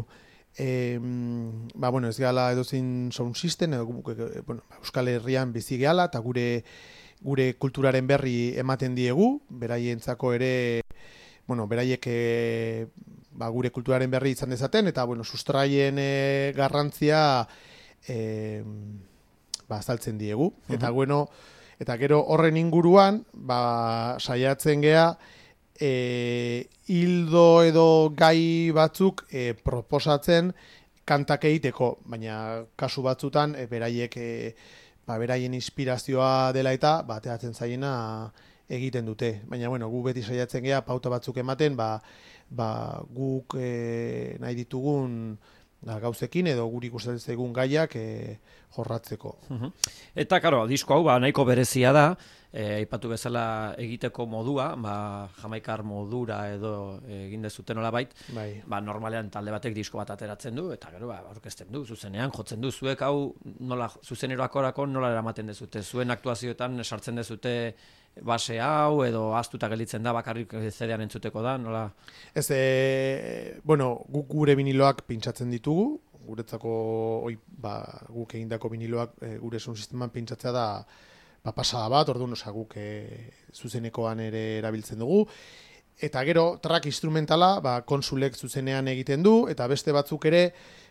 Speaker 6: ez gala edozein sound system, Euskal Herrian bizi gehala, eta gure kulturaren berri ematen diegu, beraientzako ere, beraiek gure kulturaren berri izan dezaten, eta sustraien garrantzia azaltzen diegu. Eta gero horren inguruan, saiatzen gea, hildo edo gai batzuk proposatzen kantak egiteko, baina kasu batzutan beraien inspirazioa dela eta bateatzen zaiena egiten dute. Baina gu beti saiatzen gea pauta batzuk ematen, guk nahi ditugun gauzekin edo guri ikusten zaigun gaiak jorratzeko.
Speaker 1: Eta, karo, disko hau nahiko berezia da, aipatu bezala egiteko modua, jamaikar modura edo egin dezuten nolabait, normalean talde batek disko bat ateratzen du, eta gero aurkezten du, zuzenean jotzen du, zuek hau zuzeneroakorako nola eramaten dezute, zuen aktuazioetan sartzen dezute base hau, edo ahaztuta gelditzen da, bakarrik CD-an entzuteko da, nola?
Speaker 6: Ez, guk gure viniloak pintsatzen ditugu, guretzako guk egindako viniloak gure sound sisteman pintsatzea da pasada bat, orduan guk zuzenekoan ere erabiltzen dugu. Eta gero, track instrumentala, konsulek zuzenean egiten du, eta beste batzuk ere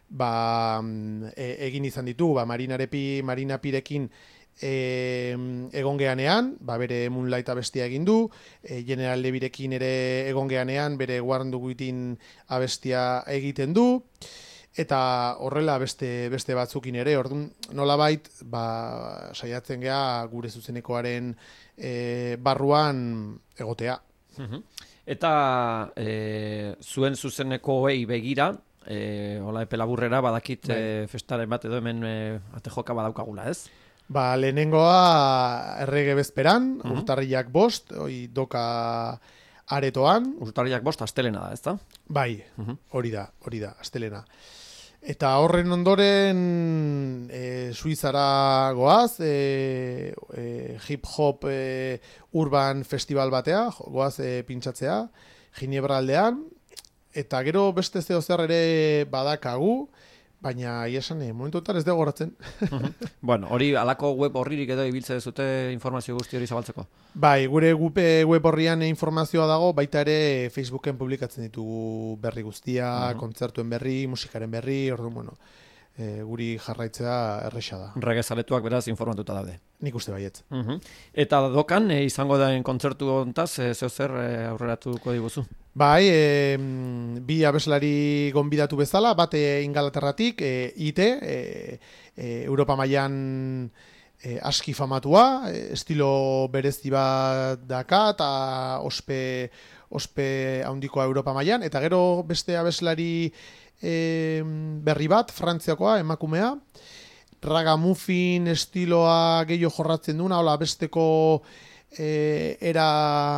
Speaker 6: egin izan ditugu, Marina Pirekin egon geanean, bere Moonlight abestia egin du, General Levirekin ere egon geanean, bere Warn Duguitin abestia egiten du, eta horrela beste batzukin ere, orduan nolabait saiatzen gea gure zuzenekoaren barruan egotea.
Speaker 1: Eta zuen zuzenekoei begira, hola epe laburrera, badakit festaren bat edo hemen ate joka badaukagula, ez?
Speaker 6: Lehenengoa errege bezperan, urtarrilak 5, doka aretoan.
Speaker 1: Urtarrilak 5 astelena da, ez da?
Speaker 6: Bai, hori da, astelena. Eta horren ondoren Suizara goaz, hip-hop urban festival batea, goaz pintxatzea, Ginebra aldean, eta gero beste zeo zer ere badakagu, baina iesan momentuetan ez dugu goratzen.
Speaker 1: Bueno, hori alako web horririk edo ibiltze dezute informazio guzti hori zabaltzeko?
Speaker 6: Bai, gure web horrian informazioa dago, baita ere Facebooken publikatzen ditugu berri guztia, kontzertuen berri, musikaren berri, orduan, bueno, guri jarraitzea erresa da.
Speaker 1: Regezaletuak beraz informatuta daude.
Speaker 6: Nik uste baietz.
Speaker 1: Eta dokan, izango daen kontzertu hontaz, zeo zer aurreratuko diguzu?
Speaker 6: Bai, bi abeslari gonbidatu bezala, bate Ingalaterratik, IT, Europa mailan aski famatua, estilo berezi bat daka, eta ospe handikoa Europa mailan, eta gero beste abeslari berri bat, Frantziakoa, emakumea, ragamuffin estiloa gehiago jorratzen duna, hola besteko era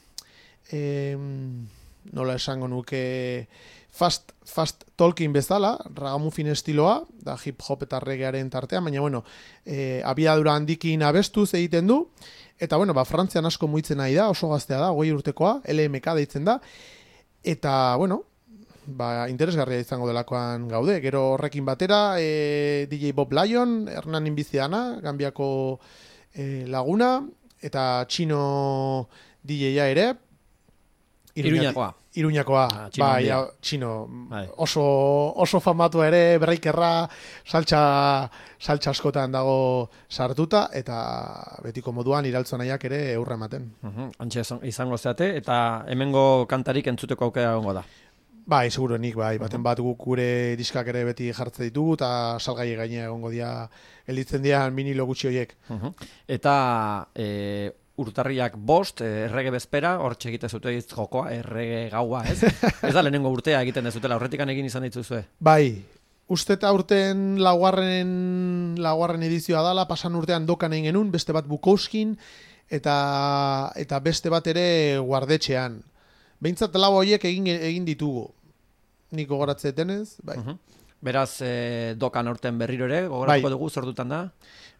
Speaker 6: nola esango nuke fast talking bezala, ragamuffin estiloa, da hip hop eta reggaearen tartean, baina bueno, abiadura handikin abestuz egiten du, eta bueno, Frantzian asko muitzen nahi da, oso gaztea da, 20 urtekoa, LMK deitzen da, eta bueno, interesgarria izango delakoan gaude. Gero horrekin batera, DJ Bob Lion, Hernan Inbiziana, Gambiako laguna, eta Txino DJ-a ere. Iruñakoa. Bai, Txino. Oso famatu ere, berreikerra, saltxa askotan dago sartuta, eta betiko moduan iraltzonaiak ere eurra ematen.
Speaker 1: Antxe izango zeate, eta hemengo kantarik entzuteko aukera egongo da.
Speaker 6: Bai, seguruenik, bai. Baten bat gure diskak ere beti jartze ditugu, eta salgai gainea egongo dia, elitzen dian minilo gutxi horiek.
Speaker 1: Eta urtarriak 5, errege bezpera, hor txegite zute jokoa, errege gaua, ez? Ez da lehenengo urtea egiten dezutela, horretikan egin izan dituzue?
Speaker 6: Bai, uste eta urten laugarren edizioa dala, pasan urtean dokan egin genuen, beste bat Bukowskin, eta beste bat ere Guardetxean. Behintzat lau horiek egin ditugu. Nik gogoratzetenez, bai.
Speaker 1: Beraz, dokan aurten berriro ere, gogoratuko dugu, zordutan da?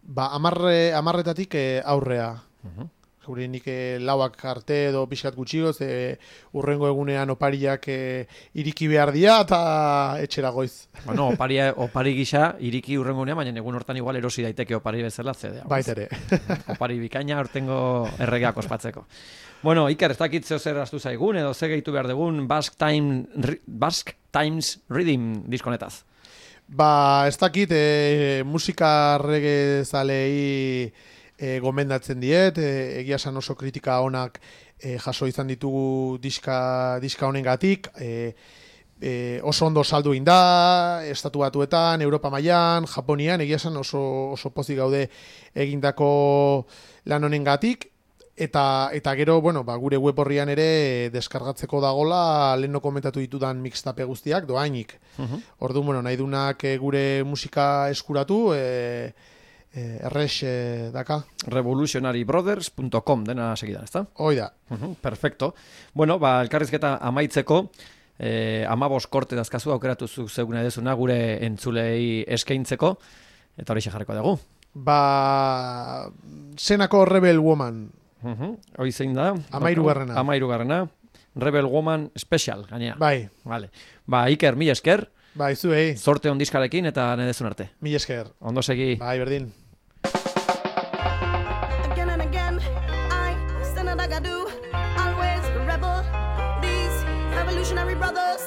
Speaker 6: 10 aurrea. Gure nik lauak arte edo pixkat gutxigoz, urrengo egunean opariak iriki behar dira eta etxera goiz.
Speaker 1: Bueno, opari gisa iriki urrengo egunean, baina egun hortan igual erosi daiteke opari bezala zedea.
Speaker 6: Baitere.
Speaker 1: Opari bikaina hortengo erregeak ospatzeko. Bueno, Iker, ez dakit zeo zer astu zaigun, edo ze gehitu behar dugun Basque Times Rhythm diskonetaz.
Speaker 6: Ez dakit, musika reggae zalei gomendatzen diet, egia esan oso kritika onak jaso izan ditugu diska honengatik, oso ondo saldu inda, Estatu Batuetan, Europa mailan, Japonian, egia esan oso pozik gaude egindako lan honengatik, eta gero, bueno, gure web horrian ere deskargatzeko dagola leheno komentatu ditudan mixtape guztiak, doainik. Orduan, bueno, nahi dunak gure musika eskuratu, errex daka.
Speaker 1: Revolutionarybrothers.com dena segidan, ezta?
Speaker 6: Hoi da.
Speaker 1: Perfecto. Bueno, elkarrizketa amaitzeko, 15 korte dazkazu aukeratu zeuguna edezuna gure entzulei eskaintzeko, eta hori jarriko dugu.
Speaker 6: Zenako Rebel Woman.
Speaker 1: Hoi zein da? 13. Rebel Woman Special, gainea.
Speaker 6: Bai.
Speaker 1: Vale. Iker, mil esker.
Speaker 6: Bai, zuei.
Speaker 1: Zorte ondizkarekin eta nedezun arte.
Speaker 6: Mil esker.
Speaker 1: Ondo segi.
Speaker 6: Bai, berdin.
Speaker 7: Again and again, I stand and I do, always a rebel. These revolutionary brothers,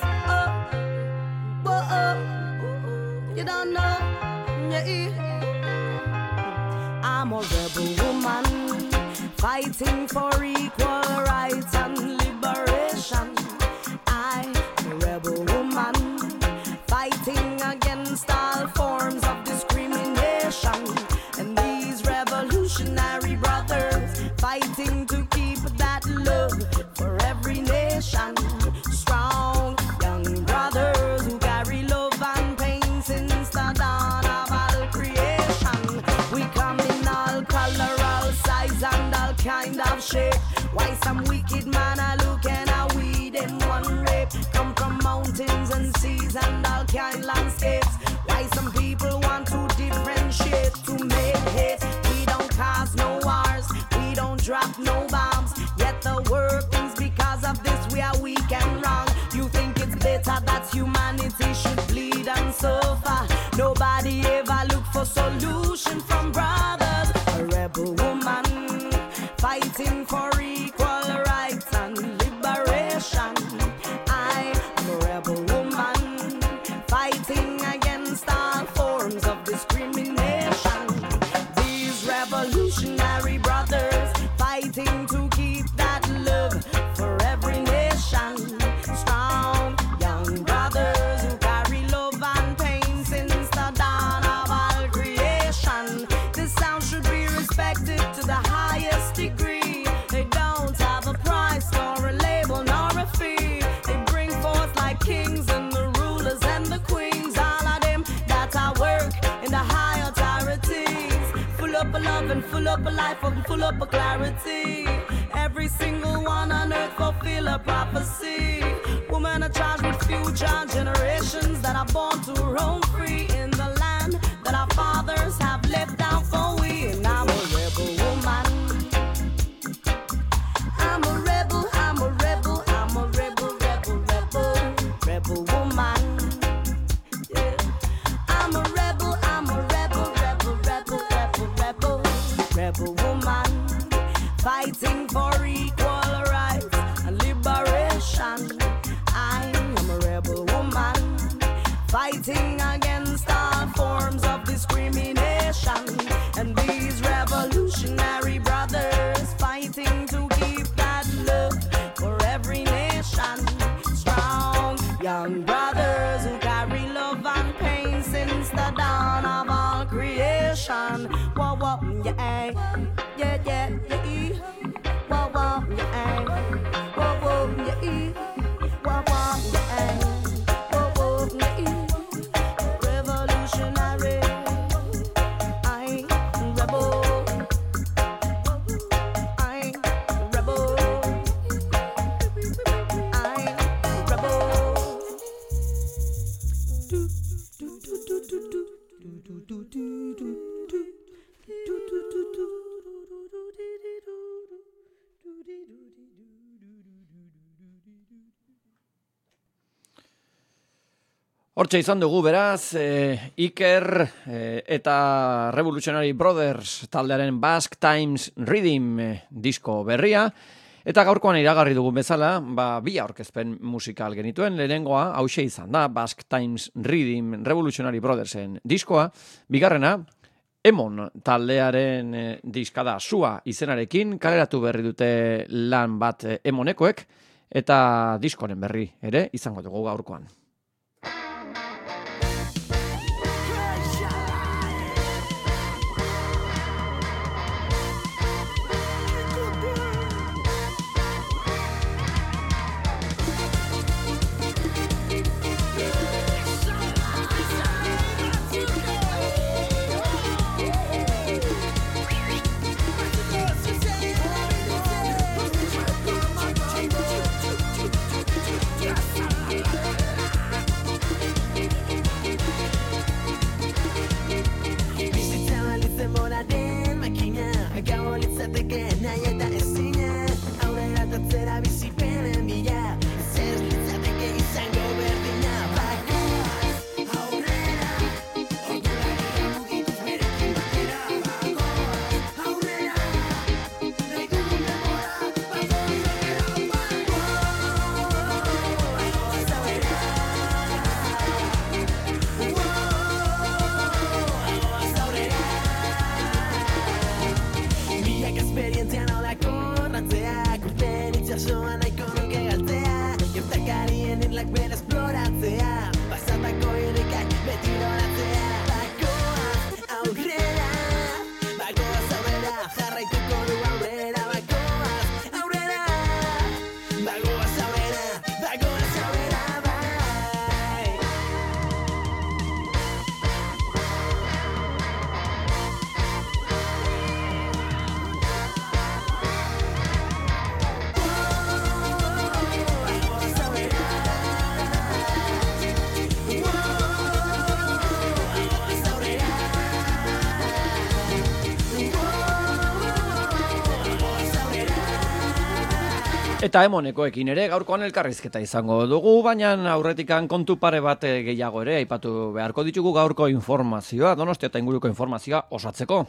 Speaker 7: you don't know, yeah. I'm a rebel woman, fighting for equal rights and liberation. I'm a rebel woman, fighting kind landscapes. Why some people want to differentiate, to make hate. We don't cause no wars, we don't drop no bombs. Yet the world thinks because of this we are weak and wrong. You think it's better that humanity should bleed and suffer. Nobody ever look for solution from brothers. A rebel woman fighting for equal rights and liberation. I am a rebel woman fighting against all forms of discrimination. These revolutionary brothers fighting to keep that love for every nation. Strong young brothers who carry love and pain since the dawn of all creation. This sound should be respected to the highest degree. They don't have a price nor a label nor a fee. They bring forth like kings and the rulers and the queens. All of them that I work in the high authorities. Full up of love and full up of life and full up of clarity. Every single one on earth fulfill a prophecy. Women are charged with future generations that are born to roam free in the land that our fathers have left down for we. And I'm a rebel woman. I'm a rebel, I'm a rebel, I'm a rebel, rebel, rebel, rebel woman. Yeah. I'm a rebel, I'm a rebel, rebel, rebel, rebel, rebel, rebel woman. Fighting for equal rights and liberation. I am a rebel woman. Fighting against all forms of discrimination. And these revolutionary brothers fighting to keep that love for every nation. Strong young brothers who carry love and pain since the dawn of all creation. Whoa, whoa, yeah, yeah, yeah, yeah. Whoa, whoa, yeah, whoa, whoa, yeah, whoa, whoa, yeah, whoa, whoa, yeah. Revolutionary, I rebel, I rebel, I rebel. Do do do do do do do do do do.
Speaker 1: Hortxe izan dugu beraz, Iker eta Revolutionary Brothers taldearen Basque Times Rhythm disko berria. Eta gaurkoan iragarri dugun bezala, bi aurkezpen musikal genituen, lehenengoa hauxe izan da, Basque Times Rhythm Revolutionary Brothersen diskoa, bigarrena, Emon taldearen diskada Sua izenarekin, kaleratu berri dute lan bat Emonekoek, eta diskoren berri ere izango dugu gaurkoan. Eta emonekoekin ere gaurkoan elkarrizketa izango dugu, baina aurretikan kontu pare bat gehiago ere aipatu beharko ditugu gaurko informazioa, Donostia eta inguruko informazioa osatzeko.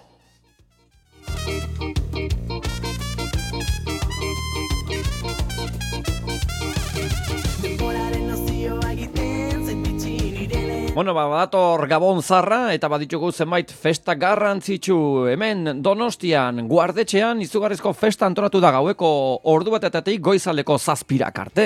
Speaker 1: Bueno, badator Gabon zarra eta baditugu zenbait festa garrantzitsu. Hemen Donostian Guardetxean izugarrizko festa antolatu da gaueko ordu batetatik goizaldeko 7 arte.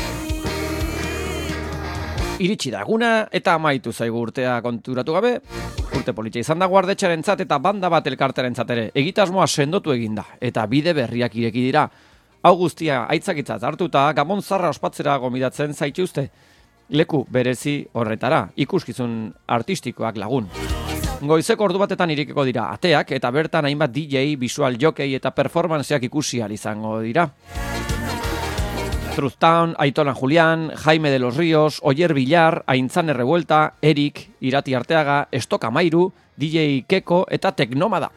Speaker 1: Iritsi da eguna eta amaitu zaigu urtea konturatu gabe. Urte politxa izan da Guardetxearentzat eta banda bat elkartearentzat ere. Egitasmoa sendotu eginda eta bide berriak ireki dira. Hau guztia aitzakitzat hartuta Gabon zarra ospatzera gomidatzen zaituzte. Leku berezi horretara, ikuskizun artistikoak lagun. Goizeko ordu batetan irekiko dira ateak eta bertan hainbat DJ, visual jockey eta performanceak ikusi ahal izango dira. Truth Town, Aitona Julián, Jaime de los Ríos, Oyer Villar, Aintzane Revuelta, Erik, Irati Arteaga, Estoka Mairu, DJ Keko eta Teknomadak.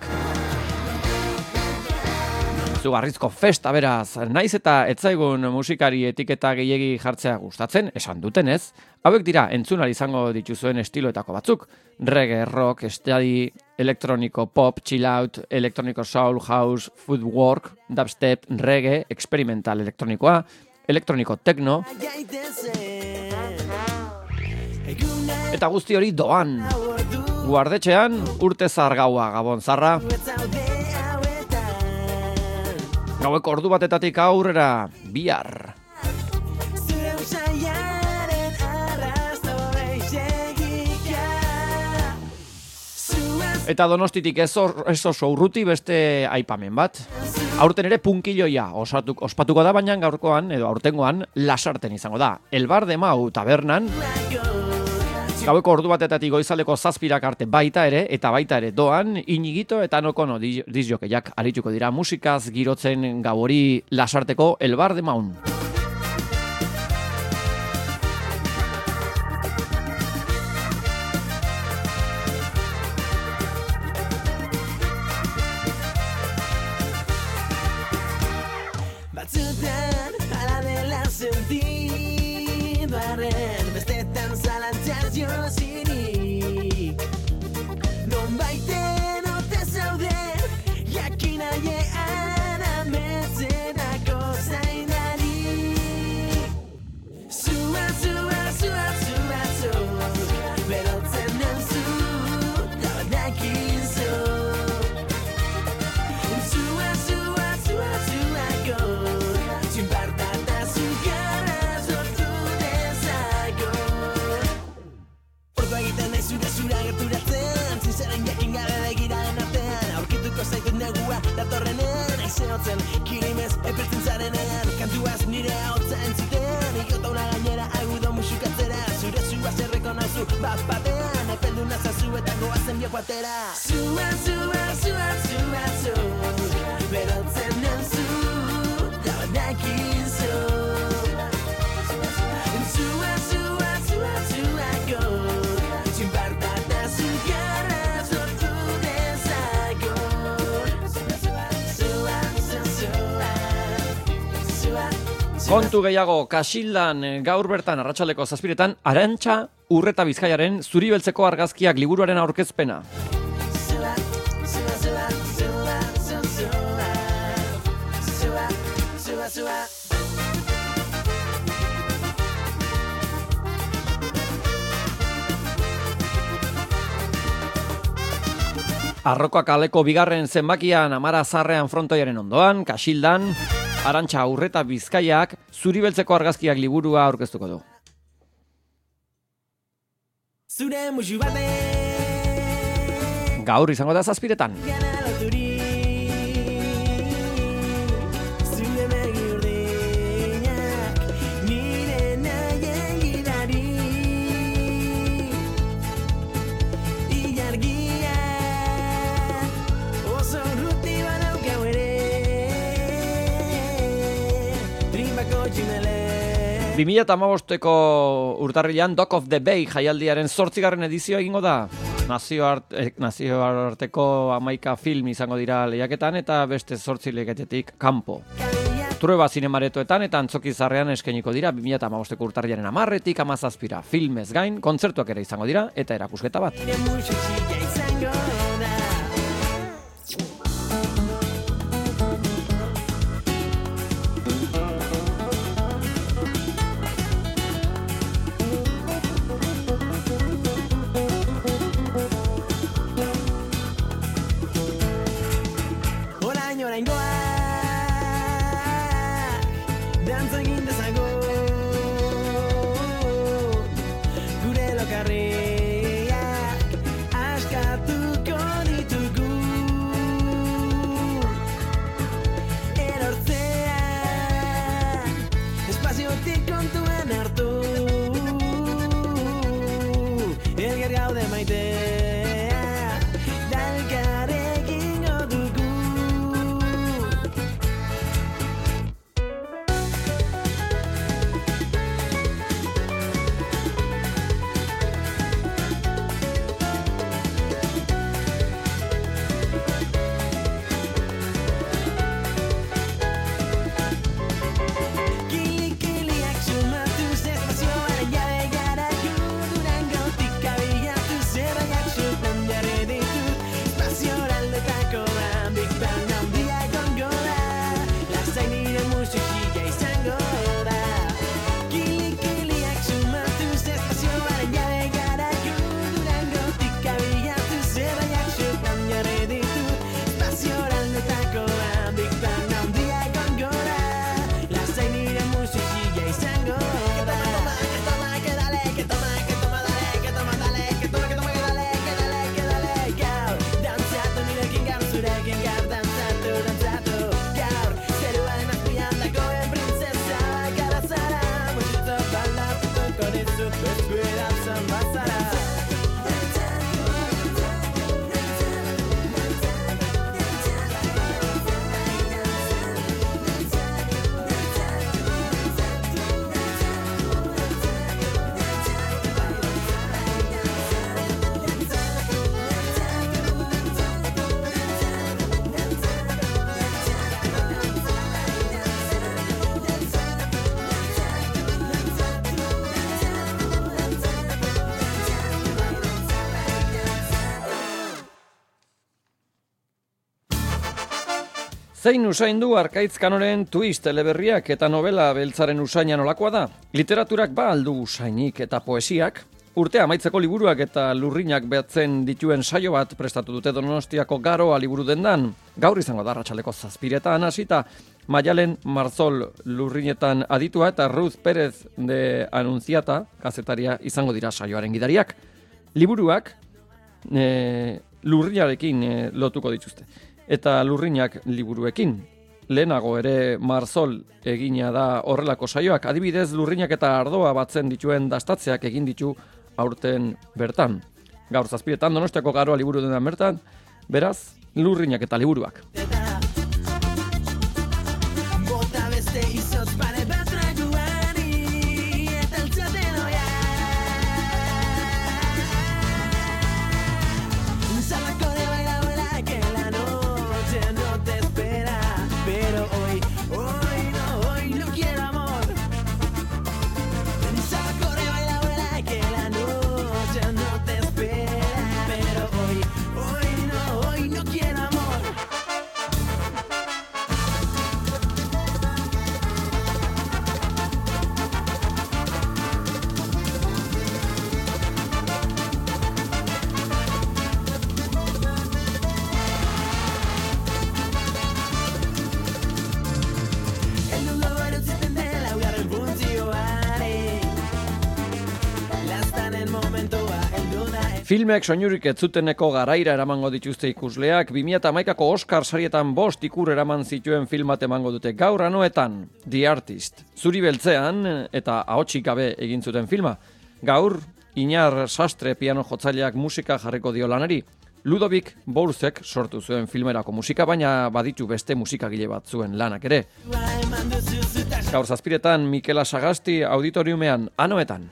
Speaker 1: Zugarrizko festa beraz, naiz eta etzaigun musikari etiketa gehiegi jartzea gustatzen, esan dutenez, hauek dira entzunal izango dituzuen estiloetako batzuk. Reggae, rock, steady, elektroniko pop, chill out, elektroniko soul, house, footwork, dubstep, reggae, experimental elektronikoa, elektroniko techno. Eta guzti hori doan. Guardetxean, urte zar gaua Gabon zarra. Gaueko ordu batetatik aurrera, bihar. Eta Donostitik ez oso urruti beste aipamen bat. Aurten ere punkilloia ospatuko da, baina gaurkoan edo aurtengoan lasarten izango da. El Bar de Mau tabernan. Gaueko ordu batetatik goizaleko 7 arte baita ere doan Iñigito eta Nokono disjokeiak arituko dira musikaz girotzen gau hori lasarteko El Bar de Maun.
Speaker 7: Batzutan hala dela sentido arren bestetan zalantzaz jozinik non baiten ote zauden jakin aiean ametzerako zainari Zua berotzen nauzu da badakizu datorrenean aizeotzen kirimez epeltzen zarenean kantuaz nire ahotza entzuten igota una gainera agudo musikatzera zure zua zerreko nauzu bat batean epelduna zazu eta goazen bioko atera Zua berotzen nauzu da badakizu
Speaker 1: Kontu gehiago, Kasildan gaur bertan arratsaldeko 7 Arantxa Urreta Bizkaiaren Zuri beltzeko argazkiak liburuaren aurkezpena. Arrokoa kaleko bigarren zenbakian Amara Zarrean frontoiaren ondoan, Kasildan, Arantxa Urreta Bizkaiak Zuri beltzeko argazkiak liburua aurkeztuko du.
Speaker 7: Zure musu bate
Speaker 1: Gaur izango da 7.
Speaker 7: gana loturi Zure begi urdinak nire nahien gidari Ilargia oso urruti badaukau ere Trimbako txinele
Speaker 1: 2015ko urtarrilean Dock of the Bay jaialdiaren 8. edizioa egingo da. Nazioarteko 11 film izango dira lehiaketan eta beste 8 lehiaketetik kanpo.
Speaker 7: Kariak
Speaker 1: Trueba zinemaretoetan eta Antzokizarrean eskainiko dira 2015 urtarrilaren 10-etik 17-ra. Filmez gain, kontzertuak ere izango dira eta erakusketa bat. Zein usain du Arkaitz Kanoren twist eleberriak eta novela beltzaren usaina nolakoa da? Literaturak ba aldu usainik eta poesiak? Urtea amaitzeko liburuak eta lurrinak behatzen dituen saio bat prestatu dute Donostiako Garoa liburu dendan. Gaur izango da arratsaldeko 7:00 hasita Maialen Marzol lurrinetan aditua eta Ruth Pérez de Anunciata kazetaria izango dira saioaren gidariak. Liburuak lurrinarekin lotuko dituzte. Eta lurrinak liburuekin. Lehenago ere Marzol egina da horrelako saioak. Adibidez, lurrinak eta ardoa batzen dituen dastatzeak egin ditu aurten bertan. Gaur 7:00 Donostiako Garoa liburu denan bertan, beraz, lurrinak eta liburuak. Filmek soinurik ez zuteneko garaira eramango dituzte ikusleak, 2011ko Oscar sarietan 5 ikur eraman zituen filmat emango dute gaur Anoetan, The Artist. Zuri beltzean eta ahotsik gabe egin zuten filma. Gaur, Iñar Sastre piano jotzaileak musika jarriko dio lanari. Ludovic Bourzek sortu zuen filmerako musika, baina baditu beste musikagile batzuen lanak ere. Gaur 7:00 Mikela Sagasti auditoriumean Anoetan.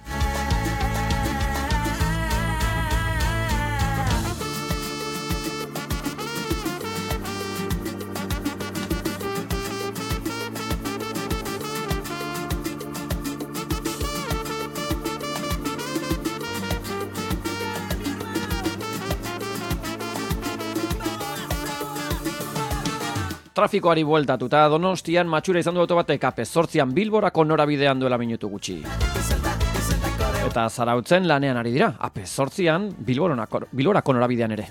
Speaker 1: Trafikoari bueltatuta Donostian matxura izan du auto batek AP8an Bilborako norabidean duela minutu gutxi. Eta Zarautzen lanean ari dira, AP8an Bilborako norabidean ere.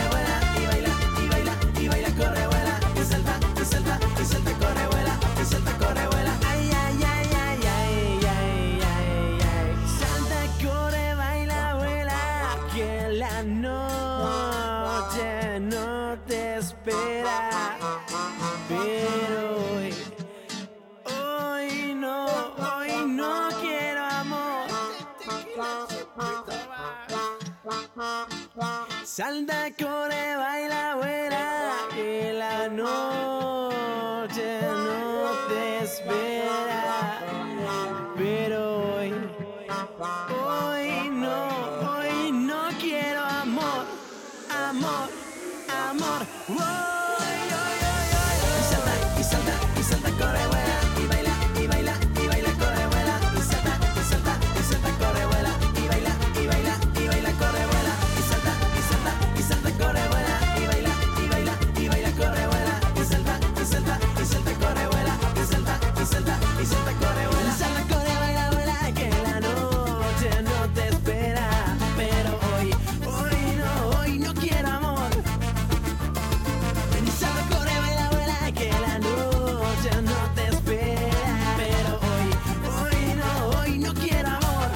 Speaker 2: Salta, corre, baila, vuela, que la noche no te espera. Pero hoy no quiero amor, amor, amor. Y salta, corre, vuela, y baila, corre, vuela, y salta, corre, vuela, y baila, corre, vuela, y salta, corre, vuela, y baila, corre, vuela, y salta, corre, vuela, y salta, corre, vuela. Salta, corre, baila, vuela, que la noche no te espera, pero hoy no quiero amor. Salta, corre, baila, vuela, que la noche no te espera, pero hoy no quiero amor.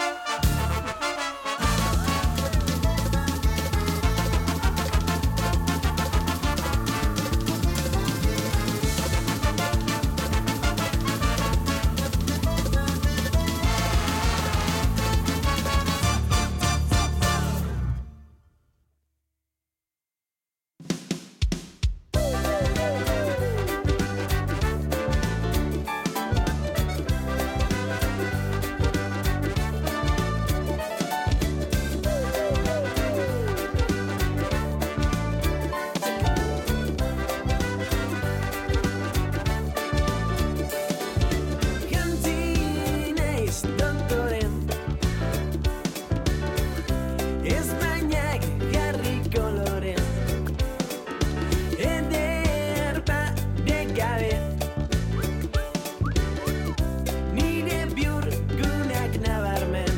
Speaker 2: Kantinaiz doktoren Espainak jarri koloren Eder badekabe Nire bihurgunak nabarmen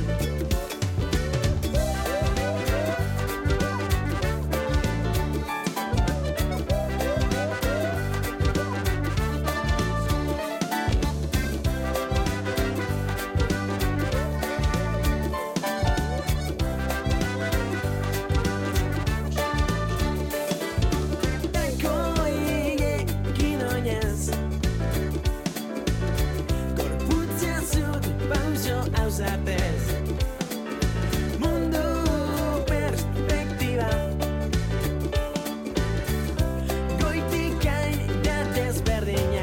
Speaker 2: Takoiekin oinez Gorputza zut pauso ausartez Mundu perspektiba Goitik aina desberdina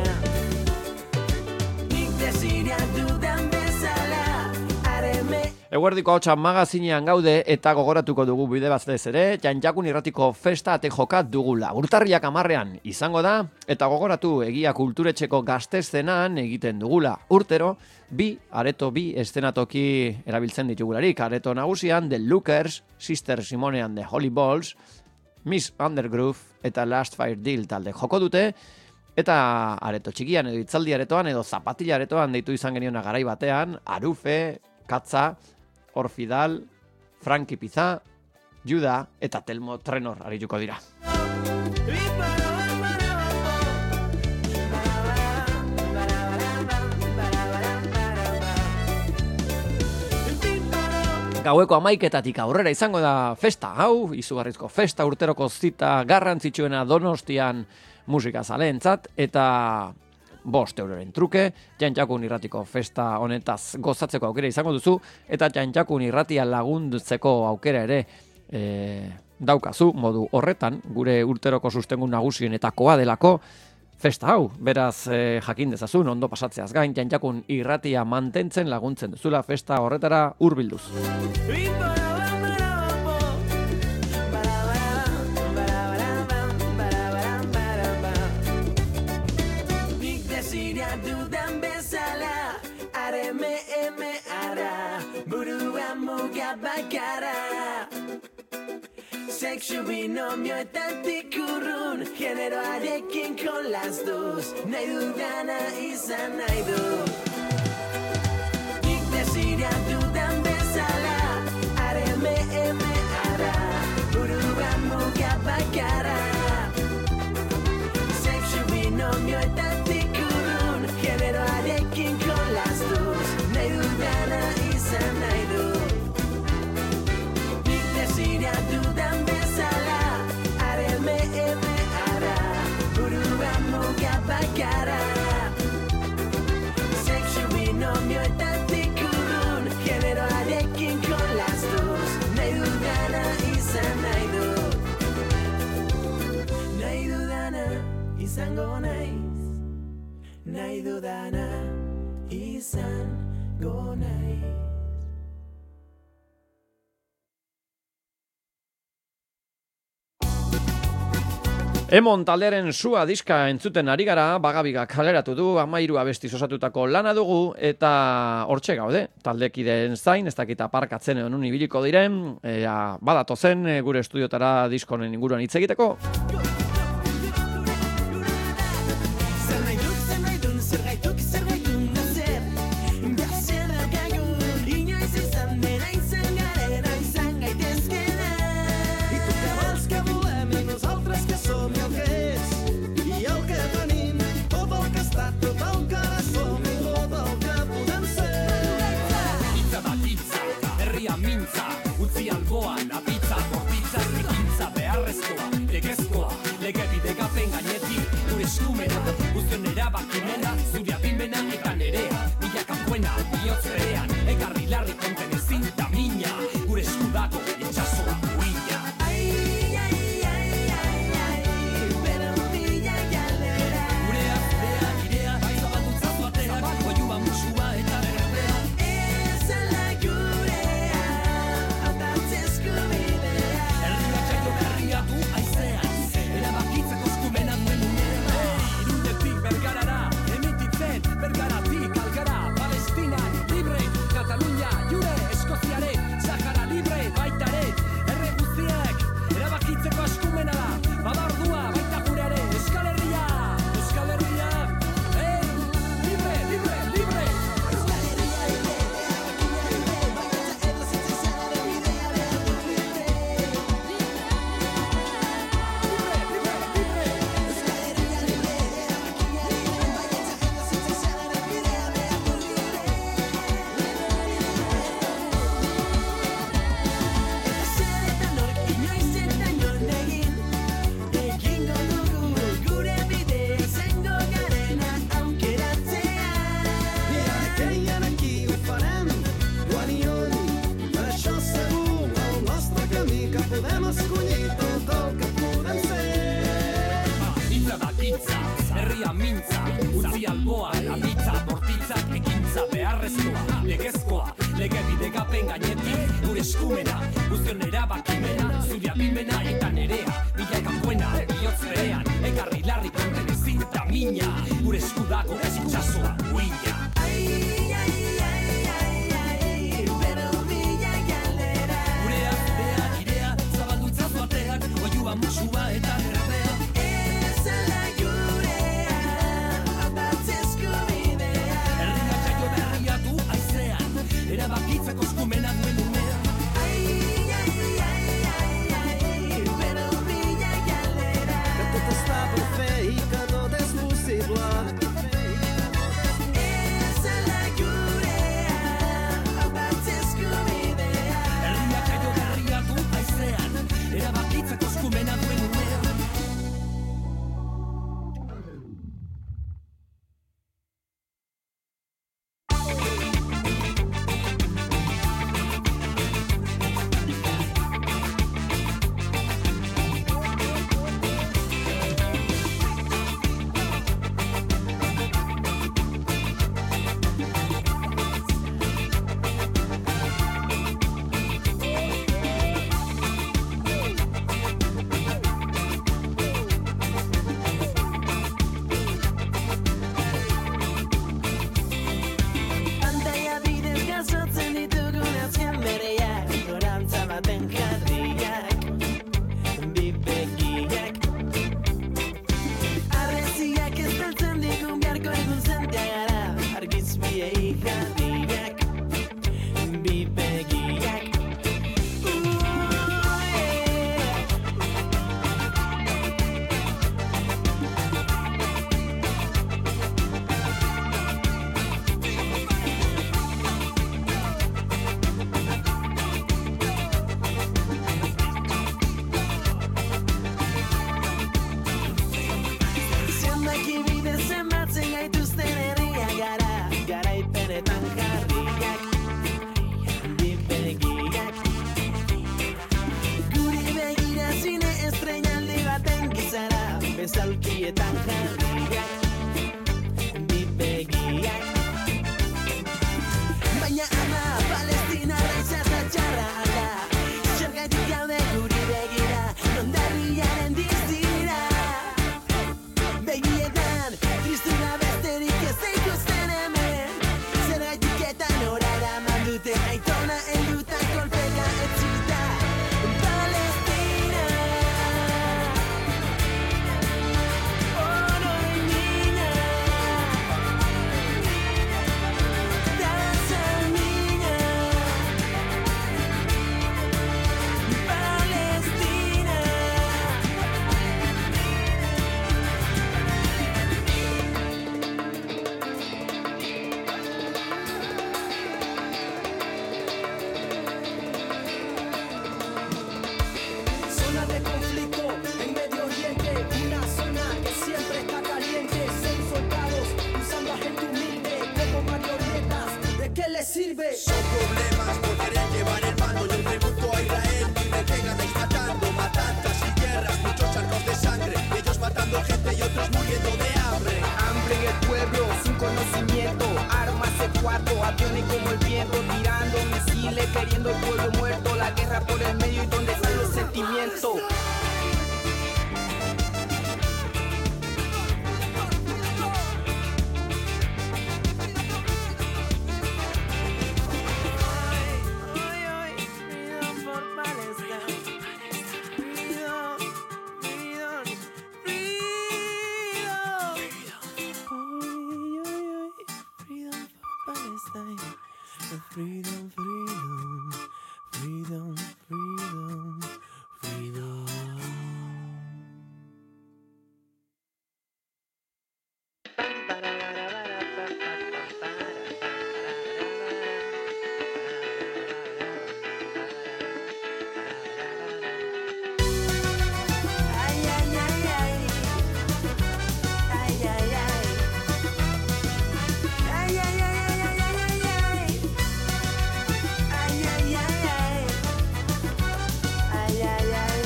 Speaker 2: Nik desira dudan bezala Areme
Speaker 1: Eguerdiko hotxan magazinean gaude eta gogoratuko dugu bide batez ere, Janjakun irratiko festa ate jokat dugula. Urtarriak 10ean izango da, eta gogoratu Egia Kulturetxeko gaztezenan egiten dugula. Urtero, bi eszenatoki erabiltzen ditugularik. Areto nagusian, The Lookers, Sister Simone and the Holy Balls, Miss Undergroove eta Last Fire Deal talde joko dute, eta areto txikian edo itzaldi aretoan edo zapatilla aretoan deitu izan geniona garai batean, Arufe, Katza, Orfidal, Frankie Pizza, Juda eta Telmo Trenor arituko dira. Gaueko 11etatik aurrera izango da festa hau, izugarrizko festa, urteroko zita garrantzitsuena Donostian musika zaleentzat, eta 5 euroren truke, Janjakun irratiko festa honetaz gozatzeko aukera izango duzu, eta Janjakun irratia lagundutzeko aukera ere daukazu, modu horretan, gure urteroko sustengu nagusienetakoa delako festa hau. Beraz, jakin dezazun, ondo pasatzeaz gain, Janjakun irratia mantentzen laguntzen duzula festa horretara hurbilduz.
Speaker 2: Dudan bezala, areme ara, burua muga bakara. Sexu binomioetatik urrun, generoarekin kolastuz, nahi dudana izan nahi du. Nik desiria dudan bezala, ara, buruan muga bakara. Sexu binomioetatik urrun, generoarekin kolastuz, nahi dudana izan nahi du. Nik desiria dudan bezala, ara, buruan muga bakara. Sexu binomioetatik urrun, generoarekin kolastuz, nahi dudana izan nahi du. Nahi dudana izango naiz, nahi dudana izango naiz.
Speaker 1: Emon taldearen sua diska entzuten ari gara, Bagabiga kaleratu du, 13 abestiz osatutako lana dugu, eta hortxe gaude, taldekideen zain, ez dakit aparkatzen edo nun ibiliko diren, badatozen gure estudiotara diskonen inguruan hitz egiteko.
Speaker 7: ez aulkietan jarriak bipegiak. Baina ama palestinara izata txarra da, zergaitik gaude guri begira, nondarriaren dizira. Begietan, tristura besterik ez ikusten hemen, zergaitik eta nora eraman dute aitona helduta kolpeka etzita. Palestina, oroi niña, danza niña, Palestina. Zona de conflicto en Medio Oriente, una zona que siempre está caliente. Son soldados usando a gente humilde como marionetas. ¿De qué les sirve?
Speaker 8: Son problemas por querer llevar el mando. Yo pregunto a Israel, dime qué ganáis matando. Matanzas y guerras, muchos charcos de sangre. Ellos matando gente y otros muriendo de hambre.
Speaker 7: Hambre en el pueblo, sin conocimiento. Armas C4, aviones como el viento, tirando misiles, queriendo el pueblo muerto. La guerra por el medio y donde están los sentimientos. Freedom, freedom, freedom, freedom, freedom. Ay, ay, ay, ay. Ay, ay, ay. Ay, ay, ay, ay, ay, ay, ay, ay. Ay, ay, ay, ay. Ay, ay, ay.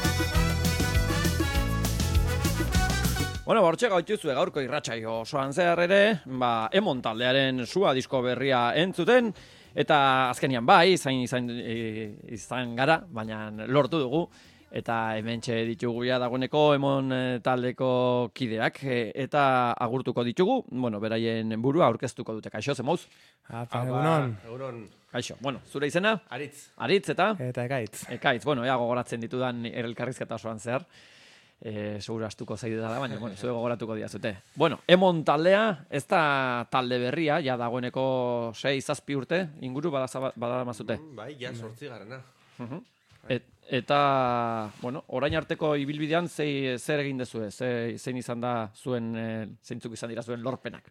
Speaker 1: Bueno, bortxe gaituzue gaurko irratsaio osoan zehar ere, Emon taldearen sua disko berria entzuten, eta azkenian bai, izan gara, baina lortu dugu, eta hementxe ditugu ja dagoeneko Emon taldeko kideak, eta agurtuko ditugu, bueno, beraien burua aurkeztuko dute. Kaixo, zemouz?
Speaker 9: Egunon.
Speaker 10: Egunon.
Speaker 1: Kaixo, bueno, zure izena?
Speaker 10: Aritz.
Speaker 1: Aritz, eta?
Speaker 9: Eta ekaitz.
Speaker 1: Ekaitz, bueno, ea gogoratzen ditudan elkarrizketa osoan zehar. Seguro astuko zaide da, baina, bueno, zure gogoratuko diazute. Bueno, Emon taldea, ez da talde berria, ja dagoeneko 6-7 urte, inguru badamazute.
Speaker 10: Bai, ja 8 garena.
Speaker 1: Eta, bueno, orain arteko ibilbidean zer egin dezue, zein izan da zuen, zeintzuk izan dira zuen lorpenak.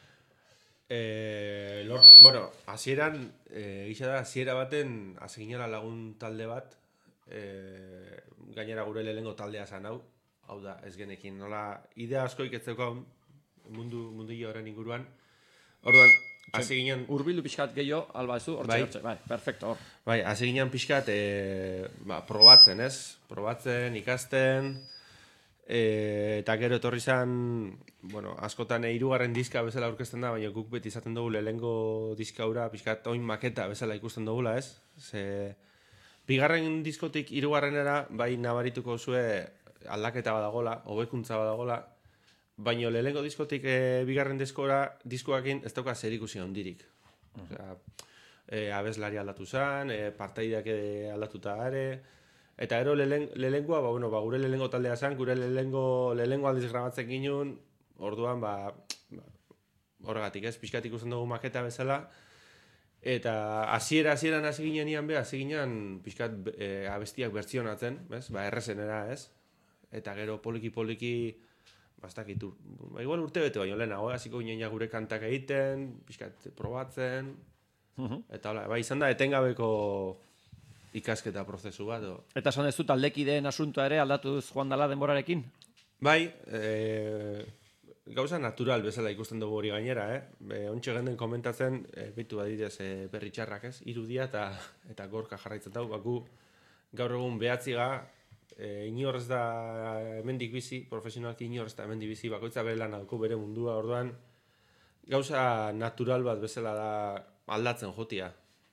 Speaker 10: Bueno, hasieran, gisa da, hasiera baten, aseginala lagun talde bat, gainera gure lehenengo taldea zan hau da, ez genekin, nola, idea asko iketzeko mundu horren inguruan. Orduan, hasi ginen...
Speaker 1: Urbildu pixkat gehiago, alba ezu, hortxe, bai, perfecto, hor.
Speaker 10: Bai, hasi ginen pixkat, probatzen, ez? Probatzen, ikasten, eta gero etorri zan, bueno, askotan 3. diska bezala aurkezten da, baina guk beti izaten dugu lehenengo diska hura, pixkat oin maketa bezala ikusten dugula, ez? Ze, 2. diskotik 3. bai nabarituko zue aldaketa badagola, hobekuntza badagola, baina lehenengo diskotik 2. diskoakin ez dauka zerikusi handirik. Osea, abeslari aldatu zen, partaideak aldatuta ere, eta gero lehenengoa, gure lehenengo taldea zen, gure lehenengo aldiz grabatzen ginen, orduan, horregatik ez, pixkat ikusten dugu maketa bezala, eta hasieran hasi ginen pixkat abestiak bertzionatzen, bez? Errezenera, ez? Eta gero poliki, bastakitu. Igual urte bete baino lehenago, hasiko ginen ja gure kantak egiten, pixkat probatzen, eta hola, izan da etengabeko ikasketa prozesu bat.
Speaker 1: Eta esan ez du taldekideen asuntoa ere aldatuz joan dela denborarekin?
Speaker 10: Bai, gauza natural bezala ikusten dugu hori gainera, Ontxe genden komentatzen, bitu badidez berri txarrak ez, irudia eta gorka jarraitzen dugu, gaur egun 9 inor ez da hemendik bizi, profesionalki inor ez da hemendik bizi, bakoitza bere lan dauko bere mundua, orduan gauza natural bat bezala da aldatzen jotia.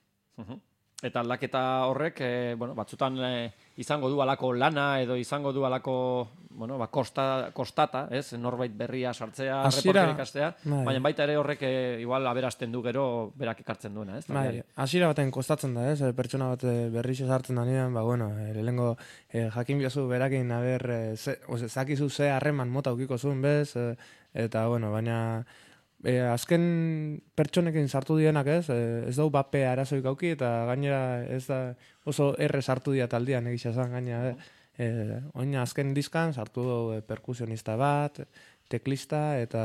Speaker 1: Eta aldaketa horrek, batzutan izango du alako lana edo izango du alako, kostata, ez? Norbait berria sartzea, reporterik ikastea, baina baita ere horrek igual aberasten du gero berak ekartzen duena, ez?
Speaker 9: Bai, hasiera baten kostatzen da, ez? Pertsona bat berriz sartzen danean, lehenengo jakin biazu berakin, zakizu ze harreman mota ukiko zuen, bez? Eta, baina azken pertsonekin sartu dienak, ez dau bape arazoik auki, eta gainera ez da oso erre sartu dia taldean egisa zan gainera. Oina azken diskan sartu du perkusionista bat, teklista, eta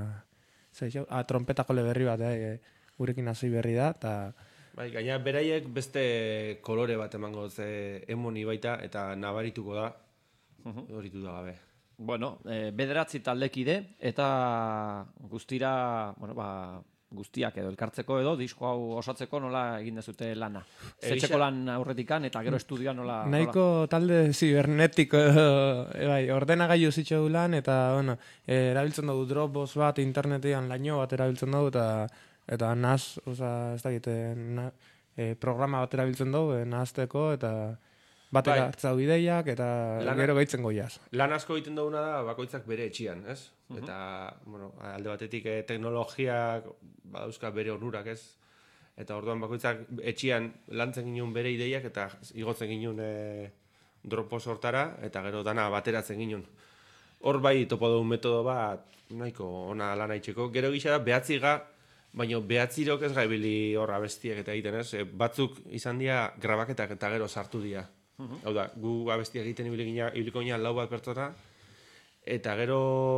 Speaker 9: trompetako berri bat, gurekin hasi berri da, eta
Speaker 10: Bai, gaina beraiek beste kolore bat emango ze emoni baita, eta nabarituko da, horitu da gabe.
Speaker 1: Bederatzi taldekide, eta guztira, guztiak edo elkartzeko edo, disko hau osatzeko nola egin dezute lana. Zetxeko lan aurretikan eta gero estudioa nola...
Speaker 9: Nahiko talde zibernetiko, ordenagailu zitxo lan, eta, erabiltzen dugu Dropbox bat, internetian laino bat erabiltzen dugu, eta naz, ez dakit, programa bat erabiltzen dugu, nahazteko, eta... Batek hartzau ideiak eta gero gaitzen goiaz.
Speaker 10: Lan asko egiten duguna da bakoitzak bere etxian, ez? Eta, alde batetik teknologiak badauzka bere onurak, ez? Eta orduan bakoitzak etxian lantzen ginen bere ideiak eta igotzen ginen Dropbox hortara eta gero dana bateratzen ginen. Hor bai topo dugun metodo bat nahiko ona lan aitzeko. Gero gisa da behatziga, baina behatzirok ez gaibili horra bestiak eta egiten, ez? Batzuk izan dira grabaketak eta gero sartu dira. Hau da, gu abestiak egiten ibiliko gina 4 bat pertsona, eta gero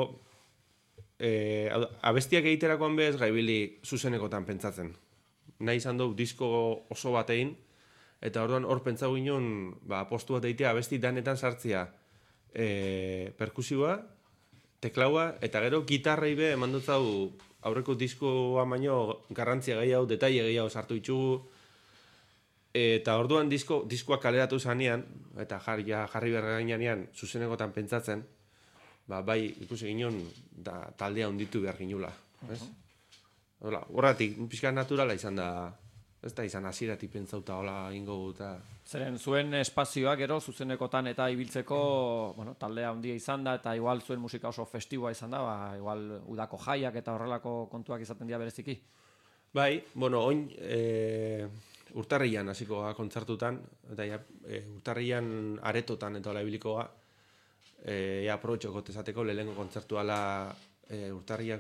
Speaker 10: abestiak egiterakoan bez gaibili zuzenekotan pentsatzen. Nahi izan dugu disko oso bat egin, eta orduan hor pentsau ginen postu bat egitea abesti danetan sartzea perkusioa, teklaua, eta gero gitarrei be eman dutzau aurreko diskoa baino garrantzia gehiago, detaile gehiago sartu ditugu. Eta orduan diskoak kaleratu zanean, eta jarri berra gainean zuzenekotan pentsatzen, bai ikusi ginen taldea hunditu behar ginula. Horratik, pixka naturala izan da, ez da izan hasieratik pentsauta hola ingo guta.
Speaker 1: Zeren zuen espazioa gero zuzenekotan eta ibiltzeko taldea handia izan da, eta igual zuen musika oso festiboa izan da, igual udako jaiak eta horrelako kontuak izaten dira bereziki.
Speaker 10: Bai, oin... Urtarrian hasiko kontzertutan, eta urtarrian aretotan eta hola ibiliko aprobetxoko tezateko lehenengo kontzertu ala urtarriak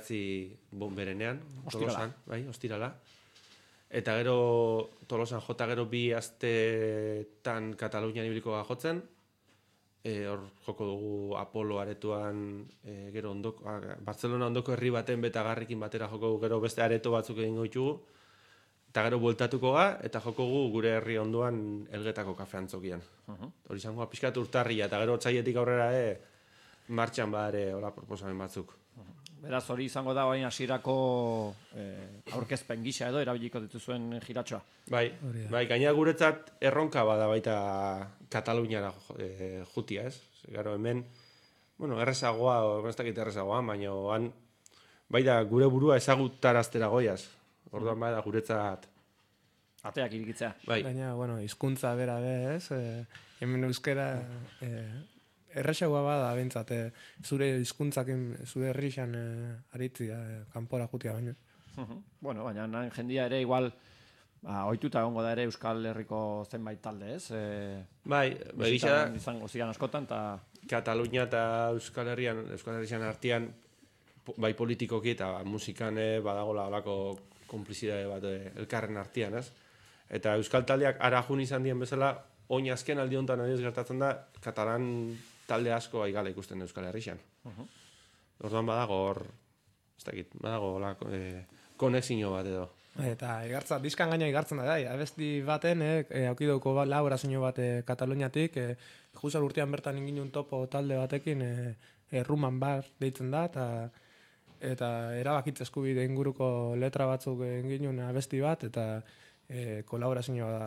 Speaker 10: 9 berenean, Tolosan, ostirala. Eta gero Tolosan jota gero 2 astetan Katalunian ibiliko jotzen, hor joko dugu Apolo aretuan, gero Barcelona ondoko herri baten betagarrikin batera joko dugu, gero beste areto batzuk egingo ditugu, eta gero bueltatuko eta joko gu gure herri ondoan Elgetako kafean zokian. Hori izango pixkat urtarria, eta gero otsaietik aurrera martxan badare hola proposamen batzuk.
Speaker 1: Beraz hori izango da baina hasierako aurkezpen gisa edo erabiliko dituzuen jiratxoa.
Speaker 10: Bai, gaina guretzat erronka bada baita Kataluniara jutia, ez? Gero hemen, errezagoa, ez dakit errezagoa, baina bai da gure burua ezagutaraztera goiaz. Orduan bada guretzat
Speaker 1: ateak irikitzea.
Speaker 9: Gaina, hizkuntza bera ez? Hemen euskera erresagoa bada bentsat, zure hizkuntzakin, zure herrixan aritzia, kanpora jutia baina.
Speaker 1: Baina jendia ere igual ohituta egongo da ere Euskal Herriko zenbait talde, ez?
Speaker 10: Bai, begisa
Speaker 1: izango zian askotan, eta
Speaker 10: Katalunia eta Euskal Herrian artean bai politikoki eta musikan badagola alako konplizidade bat elkarren artean, ez? Eta Euskal taldeak arajun izan dien bezala, oin azken aldi honetan adiz gertatzen da, katalan talde asko aigala ikusten Euskal Herrixan. Orduan badago hor, ez dakit, badago konexio bat edo.
Speaker 9: Eta diskan gaina igartzen da, abesti baten, aukidauko laborazio bat Kataluniatik, jusal urtean bertan inginun topo talde batekin, Ruman Bar deitzen da, eta erabakitze eskubide inguruko letra batzuk egin abesti bat, eta kolaborazioa da.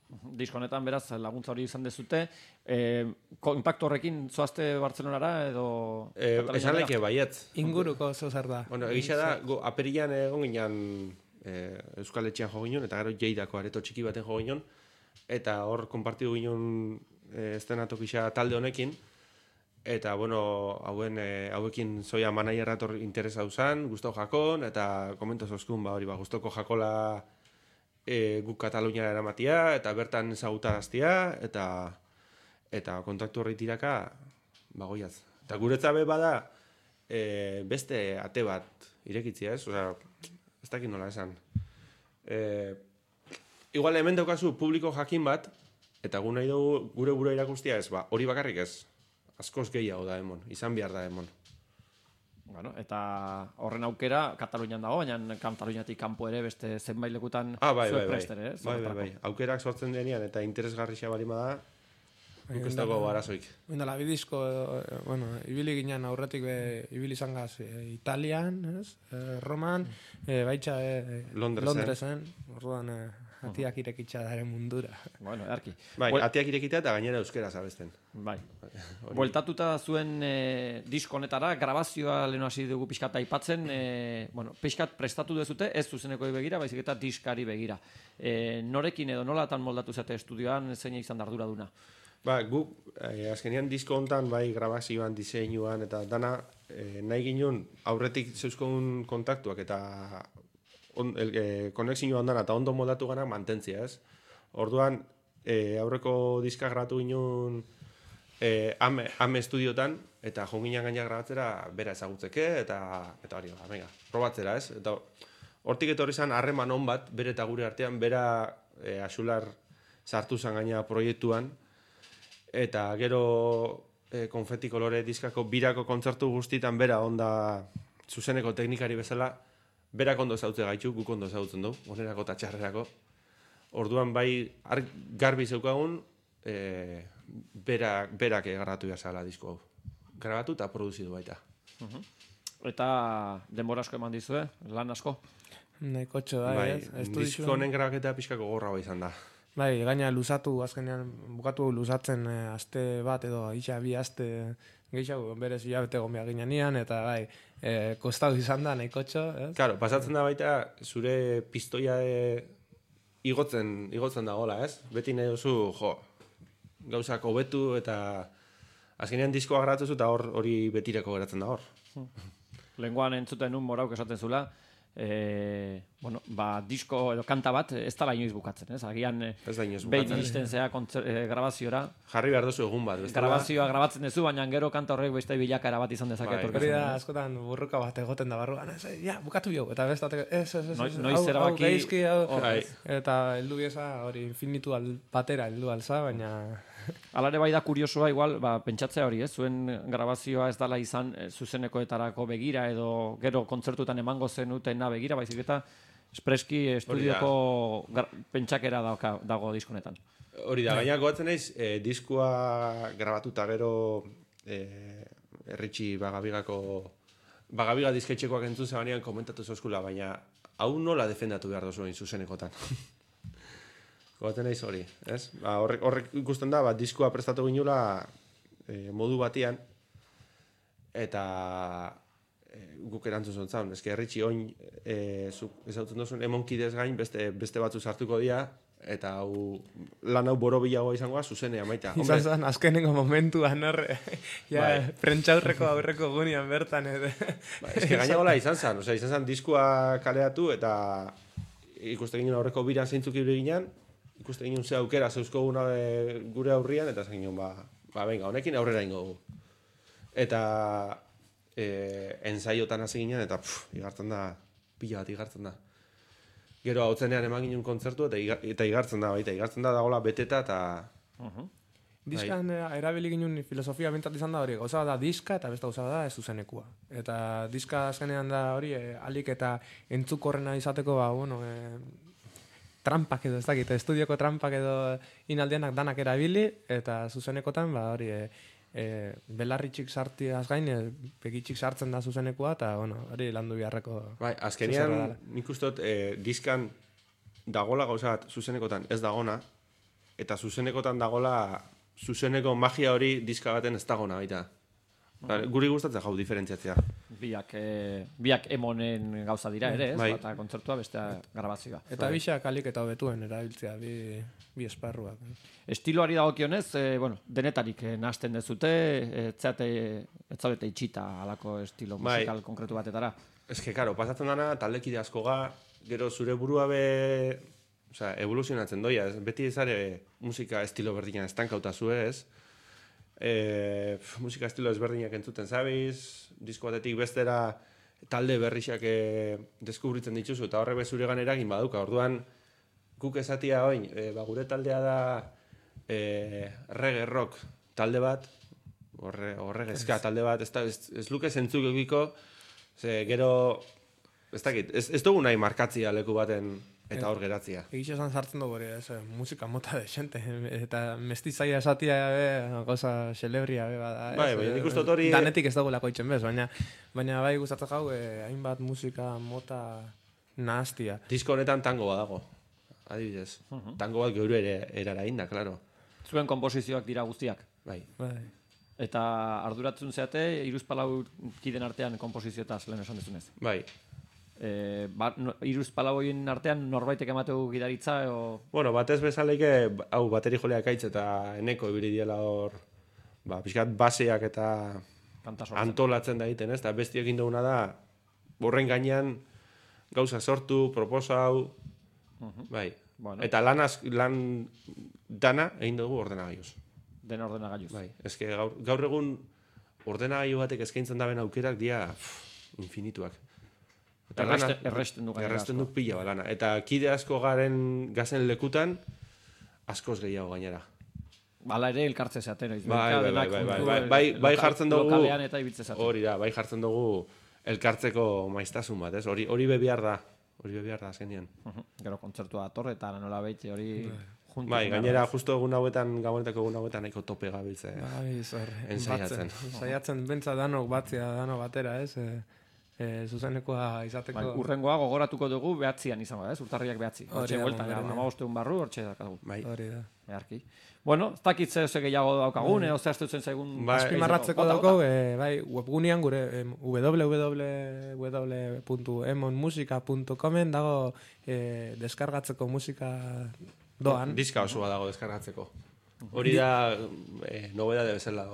Speaker 1: Disko honetan beraz laguntza hori izan dezute. Kontaktu horrekin zoazte Bartzelonara edo...
Speaker 10: Esan leke baietz.
Speaker 9: Inguruko zo zer da.
Speaker 10: Bueno, egisa da, aperian egon ginean Euskal Etxean jo ginen, eta gero Lleidako areto txiki baten jo ginen, eta hor konpartidu ginen estenatok isa talde honekin, eta, bueno, hauekin zoia manaierrat hor interesa uzan, Gustavo Jakon, eta komento zozkun, hori, Gustoko Jakola guk Katalunia eramatia, eta bertan ezagutaraztia, eta kontaktu horri tiraka, goiaz. Eta guretzabe bada, beste ate bat irekitzia, ez? Osea, ez dakit nola esan. Igual hemen daukazu publiko jakin bat, eta gu nahi dugu gure burua irakustia ez, hori bakarrik ez. Askoz gehiago da emon, izan behar da emon.
Speaker 1: Bueno, eta horren aukera Katalunian dago, baina Kataluniatik kanpo ere beste zenbait lekutan zuek prestere, ez?
Speaker 10: Bai. Aukerak sortzen denean eta interesgarria balima da, guk ez dago arazoik.
Speaker 9: Bindala, bidizko, bueno, ibili ginen aurretik ibili zangaz Italian, ez? Roman, baitxa Londresen, orduan atiak irekitza daren mundura.
Speaker 1: Bueno, edarki.
Speaker 10: Bai, atiak irekita eta gainera euskera zabesten.
Speaker 1: Bai. Bueltatuta zuen disko honetara, grabazioa lehenu hasi dugu pixkat aipatzen, bueno, pixkat prestatu dezute, ez zuzeneko begira, baizik eta diskari begira. Norekin edo nolatan moldatu zate estudioan, zein izan da arduraduna?
Speaker 10: Ba, guk, azkenean disko hontan, bai, grabazioan, diseinuan, eta dana, nahi ginen aurretik zeuzkon kontaktuak, eta konexioa ondana, eta ondo moldatu gana mantentzia, ez? Orduan, aurreko diska grabatu ginen ame estudiotan, eta jonginan gaina grabatzera bera ezagutzeke, eta hori, venga, probatzera, ez? Eta hortik etorri zan harreman on bat, bere eta gure artean, bera asular sartu zan gaina proiektuan, eta gero konfeti kolore diskako birako kontzertu guztitan bera onda zuzeneko teknikari bezala, berak ondo zautze gaitu, guk ondo zautzen du, onerako eta txarrerako. Orduan bai garbi zeukagun, berak grabatu jasala disko hau. Grabatu eta produzidu baita.
Speaker 1: Eta denbora asko eman dizue, lan asko?
Speaker 9: Nahikotxo da,
Speaker 10: bai,
Speaker 9: ez?
Speaker 10: Disko honen grabaketa pixkako gorra bai izan da.
Speaker 9: Bai, gaina luzatu, azkenean bukatu luzatzen aste bat edo itxa bi aste gehiago, berez hilabete gomea ginean, eta bai, kostatu izan da, nahikotxo, ez?
Speaker 10: Claro, pasatzen da baita, zure pistoia igotzen dagoela, ez? Beti nahi duzu, gauzak hobetu, eta azkenean diskoa grabatu zu, eta hori betireko geratzen da hor.
Speaker 1: Lenguan entzuten nun morauk esaten zula, bueno, disko edo kanta bat ez da inoiz bukatzen, ez? Agian behin iristen zea grabaziora.
Speaker 10: Jarri behar duzu egun bat.
Speaker 1: Grabazioa grabatzen duzu, baina gero kanta horrek beste bilakara bat izan dezake.
Speaker 9: Hori da, askotan burruka bat egoten da barruan, ja, bukatu bio, eta bestatek,
Speaker 1: noiz erabaki,
Speaker 9: eta heldu bieza hori infinitu batera heldu alza, baina...
Speaker 1: Alare bai da kuriosoa, igual, pentsatzea hori, zuen grabazioa ez dala izan zuzenekoetarako begira, edo gero kontzertutan emango zenutena begira, baizik eta espreski estudioko pentsakera dago diskonetan.
Speaker 10: Hori da, baina goatzen naiz, diskoa grabatuta gero erritxi bagabiga disketxekoak entzun zebanean komentatu zozkula, baina hau nola defendatu behar dozuen zuzenekotan. Goaten naiz hori, ez? Horrek ikusten da, diskoa prestatu ginula modu batian, eta guk erantzun zontzan. Ez que erritxi oin ezautzen duzun emonkidez gain beste batzu sartuko dira, eta lan hau borobilagoa izangoa zuzenea maita.
Speaker 9: Izan zen, azkenengo momentuan horre, prentxaurreko aurreko gunean bertan.
Speaker 10: Ez que gainagola izan zen, izan zen diskoa kaleatu, eta ikuste ginen aurreko biran zeintzuk ibili ginen, ikuste ginen ze aukera zeuzko gure aurrian, eta zen ginen, venga, honekin aurrera ingo dugu. Eta ensaiotan hasi ginen, eta igartzen da, pila bat igartzen da. Gero hau zenean eman ginen kontzertu, eta igartzen da, dagoela beteta, eta...
Speaker 9: Diskan erabili ginen filosofia bentat izan da hori, gauza da diska eta beste gauza da ez zuzenekua. Eta diska azkenean da hori, alik eta entzukorrena izateko, trampak edo, ez dakit, estudioko trampak edo inaldianak danak erabili, eta zuzenekotan, hori, belarritxik sartiaz gain, begitxik sartzen da zuzenekoa, eta, hori landu biharreko...
Speaker 10: Bai, azkenean, nik uste dut, diskan dagola gauza bat zuzenekotan ez dagona, eta zuzenekotan dagola, zuzeneko magia hori diska baten ez dagona baita. Guri gustatzen jau diferentziatzea.
Speaker 1: Biak emonen gauza dira ere, ez?
Speaker 10: Bai.
Speaker 1: Bata kontzertua, bestea grabazioa.
Speaker 9: Eta bisak alik eta hobetuen erabiltzea, bi esparruak.
Speaker 1: Estiloari dagokionez, denetarik nahasten dezute, ez zaudete itxita alako estilo musikal konkretu batetara.
Speaker 10: Ez que, karo, pasatzen dana, taldekide asko ga, gero zure burua evoluzionatzen doia, beti ezare musika estilo berdinan estankauta zue, ez? Musika estilo ezberdinak entzuten zabiz, disko batetik bestera talde berrixak deskubritzen dituzu, eta horrek bezuregan eragin baduka. Orduan, guk esatia oin, gure taldea da reggae rock talde bat, reggae talde bat, ez luke zentzuk egiko, gero, ez dakit, ez dugu nahi markatzia leku baten eta hor geratzia.
Speaker 9: Egiz esan sartzen dugu hori, musika mota desente, eta mestizaia esatia goza celebria bada.
Speaker 10: Bai, nik uste hori...
Speaker 9: Danetik ez dugulako itxen bez, baina bai gustatzen jau, hainbat musika mota nahaztia.
Speaker 10: Disko honetan tango badago, adibidez. Tango bat geure erara inda, klaro.
Speaker 1: Zuen komposizioak dira guztiak.
Speaker 10: Bai.
Speaker 1: Eta arduratzen zeate, 3-4 kiden artean kompoziziotaz lehen esan dezunez.
Speaker 10: Bai.
Speaker 1: 3-4 horien artean norbaitek emateu gidaritza o...
Speaker 10: Bueno, batez bezaleike, hau bateri joleak aitz eta eneko ibili diela hor, pixkat baseak eta antolatzen da egiten, ez? Eta besti egin duguna da, horren gainean gauza sortu, proposau, bai. Bueno. Eta lan dana egin dugu ordenagailuz.
Speaker 1: Dena ordenagailuz.
Speaker 10: Bai, eske gaur egun ordenagailu batek eskaintzen daben aukerak dia infinituak. Erresten du pila balana. Eta kide asko gazen lekutan, askoz gehiago gainera.
Speaker 1: Bala ere elkartze zeatera.
Speaker 10: Bai jartzen dugu,
Speaker 1: lokalean eta ibiltze zeatera.
Speaker 10: Hori da, bai jartzen dugu elkartzeko maiztasun bat, ez? Hori bebiar da. Azkenean.
Speaker 1: Gero kontzertua atorre eta nola behitze hori...
Speaker 10: Bai, gainera, justo gabonetako egun hauetan nahiko tope gabiltze.
Speaker 9: Bai,
Speaker 10: ensaiatzen.
Speaker 9: Ensaiatzen bentsa danok batzia dano batera, ez? Zuzenekoa izateko...
Speaker 1: Urrengoa gogoratuko dugu behatzian izango da, ez? Urtarriak behatzi. Hortxe buelta, 15 barru, hortxe dakagu.
Speaker 9: Hori da.
Speaker 1: Beharki. Bueno, ez dakitze ose gehiago daukagun, edo zehaztutzen zaigun...
Speaker 9: Azpimarratzeko daukagu, webgunean gure www.emonmusika.comen dago deskargatzeko musika doan.
Speaker 10: Diska osoa dago deskargatzeko. Hori da nobedade bezala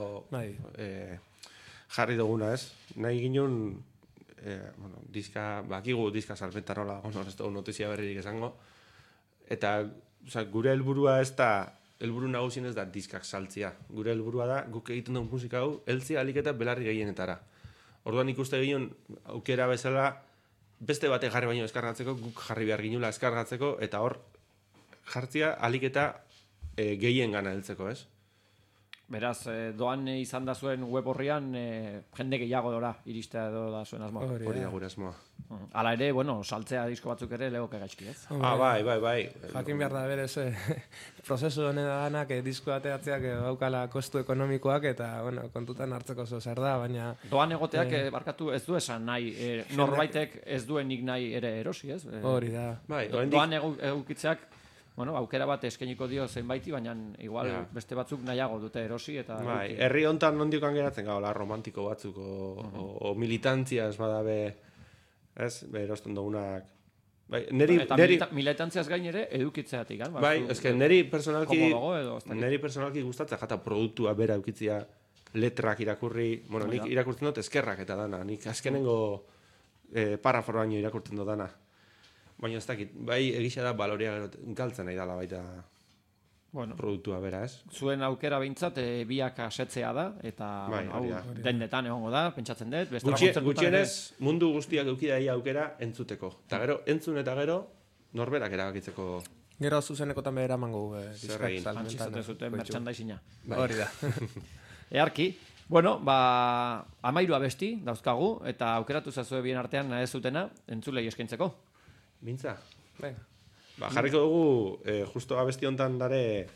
Speaker 10: jarri duguna, ez? Nahi ginen bakigu diska salpentan hola, ez dugu notizia berririk esango. Eta gure helburua ez da, helburu nagusien ez da diskak saltzia. Gure helburua da, guk egiten dugu musika hau, heltzia alik eta belarri gehienetara. Orduan ikuste ginen, aukera bezala, beste bate jarri baino eskargatzeko, guk jarri behar ginula eskargatzeko, eta hor jartzia alik eta gehien gana heltzeko, ez?
Speaker 1: Beraz, doan izan da zuen web horrian, jende gehiago dora iristea edo da zuen asmoa.
Speaker 10: Hori da gure asmoa.
Speaker 1: Hala ere, saltzea disko batzuk ere legoke gaizki, ez?
Speaker 10: Bai.
Speaker 9: Jakin behar da berez, prozesu honedanak disko bateatzeak daukala kostu ekonomikoak eta, kontutan hartzeko zer da, baina...
Speaker 1: Doan egoteak, barkatu, ez du esan nahi, norbaitek ez duenik nahi ere erosi, ez?
Speaker 9: Hori da.
Speaker 1: Doan egukitzeak, aukera bat eskeniko dio zenbaiti, baina igual beste batzuk nahiago dute erosi eta...
Speaker 10: Bai, herri hontan nondikan geratzen gaula romantiko batzuk o militantzia ez badabe, ez, erosten dugunak. Bai,
Speaker 1: militantziaz gain ere edukitzeatik, kan?
Speaker 10: Bai, eske neri personalki gustatzen jata produktua bera edukitzia letrak irakurri, nik irakurtzen dut eskerrak eta dana, nik azkenengo parraforo baino irakurtzen dut dana. Baina ez dakit, bai egisa da balorea galtzen nahi dala baita produktua bera, ez?
Speaker 1: Zuen aukera behintzat biak asetzea da, eta hau dendetan egongo da, pentsatzen dut.
Speaker 10: Gutxienez, mundu guztiak eukida aukera entzuteko. Eta gero, entzun eta gero, norberak erabakitzeko...
Speaker 9: Gero zuzenekotan behera mango
Speaker 10: zer egin.
Speaker 1: Antxizaten zuten merchandisina.
Speaker 9: Hori da.
Speaker 1: Earki. Bueno, 13 abesti dauzkagu, eta aukeratu zazue bien artean nahi zutena, entzulei eskaintzeko.
Speaker 10: Mintza? Jarriko dugu, justo abesti honetan dare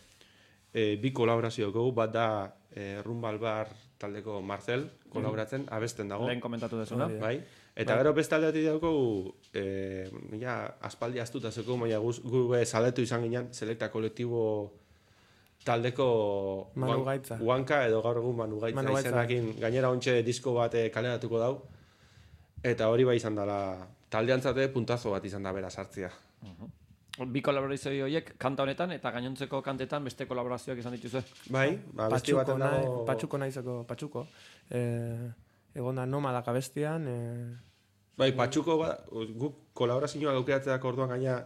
Speaker 10: bi kolaborazio dugu, bat da Rumbalbar taldeko Marcel kolaboratzen, abesten dago.
Speaker 1: Lehen komentatu dezuna.
Speaker 10: Bai. Eta gero beste aldeatik dugu, aspaldi astuta zeko, baina gu saletu izan ginen, selekta kolektibo taldeko
Speaker 9: Manu Gaitza.
Speaker 10: Huanka edo gaur egun Manu Gaitza
Speaker 9: Manu Gaitza.
Speaker 10: izenakin gainera ontxe disko bat kaleratuko dau. Eta hori bai izan dela taldeantzate puntazo bat izan da bera sartzia.
Speaker 1: Bi kolaborazio horiek kanta honetan eta gainontzeko kantetan beste kolaborazioak izan dituzue.
Speaker 10: Bai, besti baten dago...
Speaker 9: Patxuko naizeko, Patxuko. Egon da Nomadak abestian.
Speaker 10: Bai, Patxuko, guk kolaborazioa gaukeratzeak orduan gaina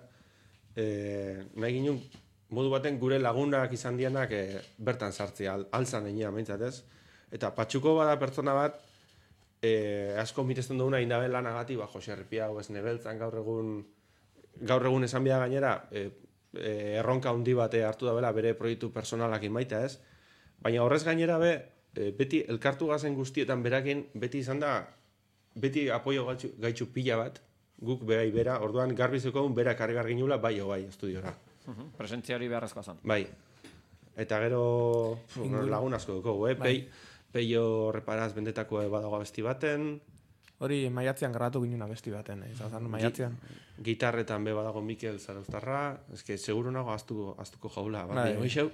Speaker 10: nahi ginen modu baten gure lagunak izan dianak bertan sartzea, altzan egin behintzat ez. Eta Patxuko bada pertsona bat asko miresten duguna indaben lanagati, Jose Erripia, Esne Beltzan gaur egun esan bida gainera erronka handi bate hartu da bela bere proiektu personalakin baita ez. Baina horrez gainera beti elkartu gazen guztietan berakin beti izan da beti apoio gaitxu pila bat, guk berai bera, orduan garbizuko bera kargar ginula bai estudiora.
Speaker 1: Presentzia hori beharrezkoa zen.
Speaker 10: Bai. Eta gero lagun asko dugu, Peio Reparaz bendetako badago abesti baten.
Speaker 9: Hori maiatzean grabatu ginen abesti baten, izan maiatzean.
Speaker 10: Gitarretan be badago Mikel Zarauztarra, eske seguru nago astuko jaula,
Speaker 9: bai.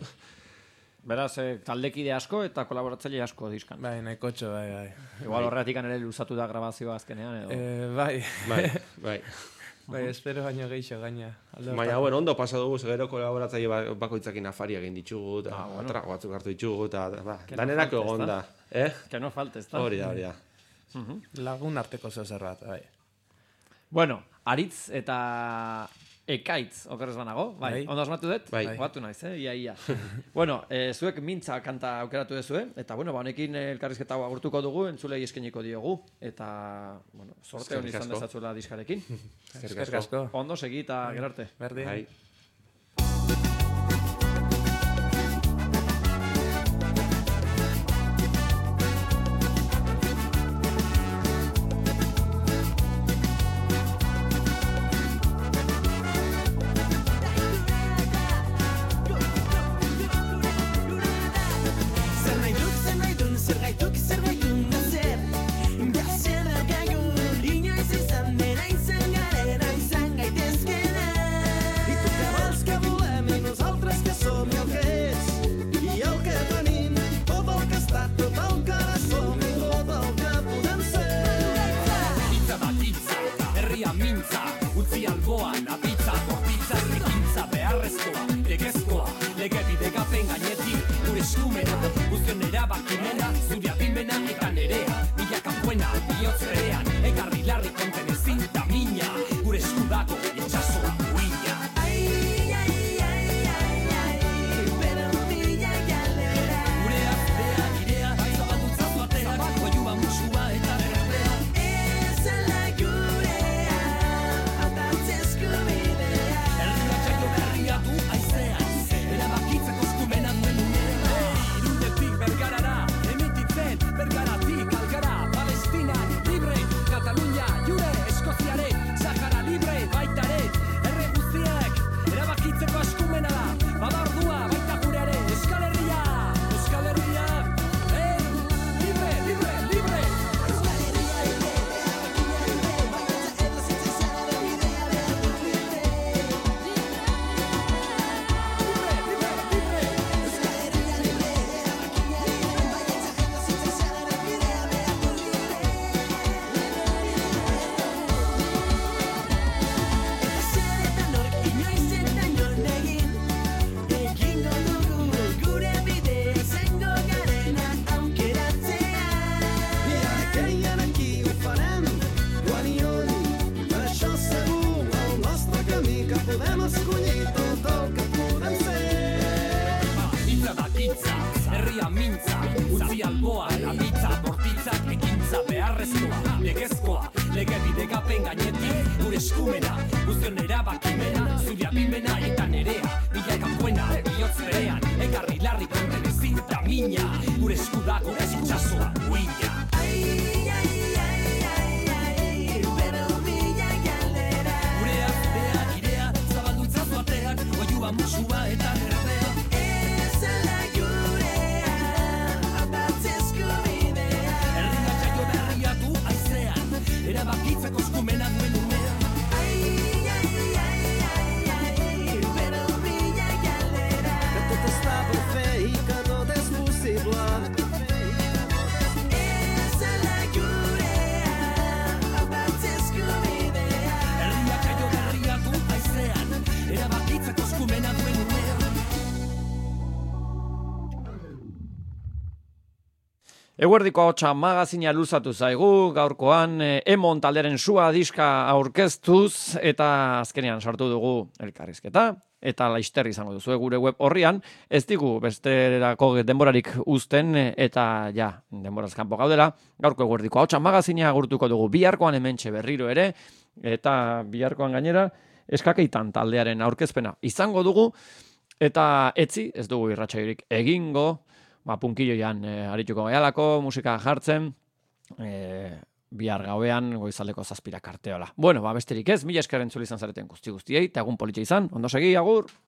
Speaker 1: Beraz, taldekide asko eta kolaboratzaile asko diskan.
Speaker 9: Bai, nahikotxo, bai.
Speaker 1: Igual horretik ere luzatu da grabazioa azkenean, edo?
Speaker 9: Bai.
Speaker 10: Bai.
Speaker 9: Bai, espero baino gehiago gaina.
Speaker 10: Baina, ondo pasa dugu, gero kolaboratzaile bakoitzakin afari egin ditugu, eta trago batzuk hartu ditugu, eta danerako egon da.
Speaker 1: Que no faltes, ta?
Speaker 10: Hori da.
Speaker 9: Lagun arteko zer bat, bai.
Speaker 1: Bueno, Aritz eta Ekaitz, okerrez banago, bai. Ondo asmatu dut?
Speaker 10: Bai.
Speaker 1: Oatu naiz, ia. Bueno, zuek Mintza kanta aukeratu duzue, eta bueno, honekin elkarrizketa agurtuko dugu, entzulei eskeniko diogu, eta, bueno, sorte honi izan dezatzula diskarekin.
Speaker 9: Eskerrik asko.
Speaker 1: Ondo segi eta gerarte.
Speaker 9: Berdin.
Speaker 10: Bai.
Speaker 7: Stop
Speaker 1: Eguerdiko ahotsa magazina luzatu zaigu, gaurkoan Emon talderen sua diska aurkeztuz, eta azkenean sartu dugu elkarrizketa, eta laister izango duzu gure web horrian, ez digu besterako denborarik uzten, eta ja, denboraz kanpo gaudela, gaurko eguerdiko ahotsa magazina agurtuko dugu biharkoan hementxe berriro ere, eta biharkoan gainera, eskakeitan taldearen aurkezpena izango dugu, eta ez dugu irratsaiorik egingo, punkilloian arituko gaialako, musika jartzen, bihar gauean goizaldeko 7 arteola. Bueno, besterik ez, mila esker entzule izan zareten guztiei, eta egun politxe izan, ondo segi, agur!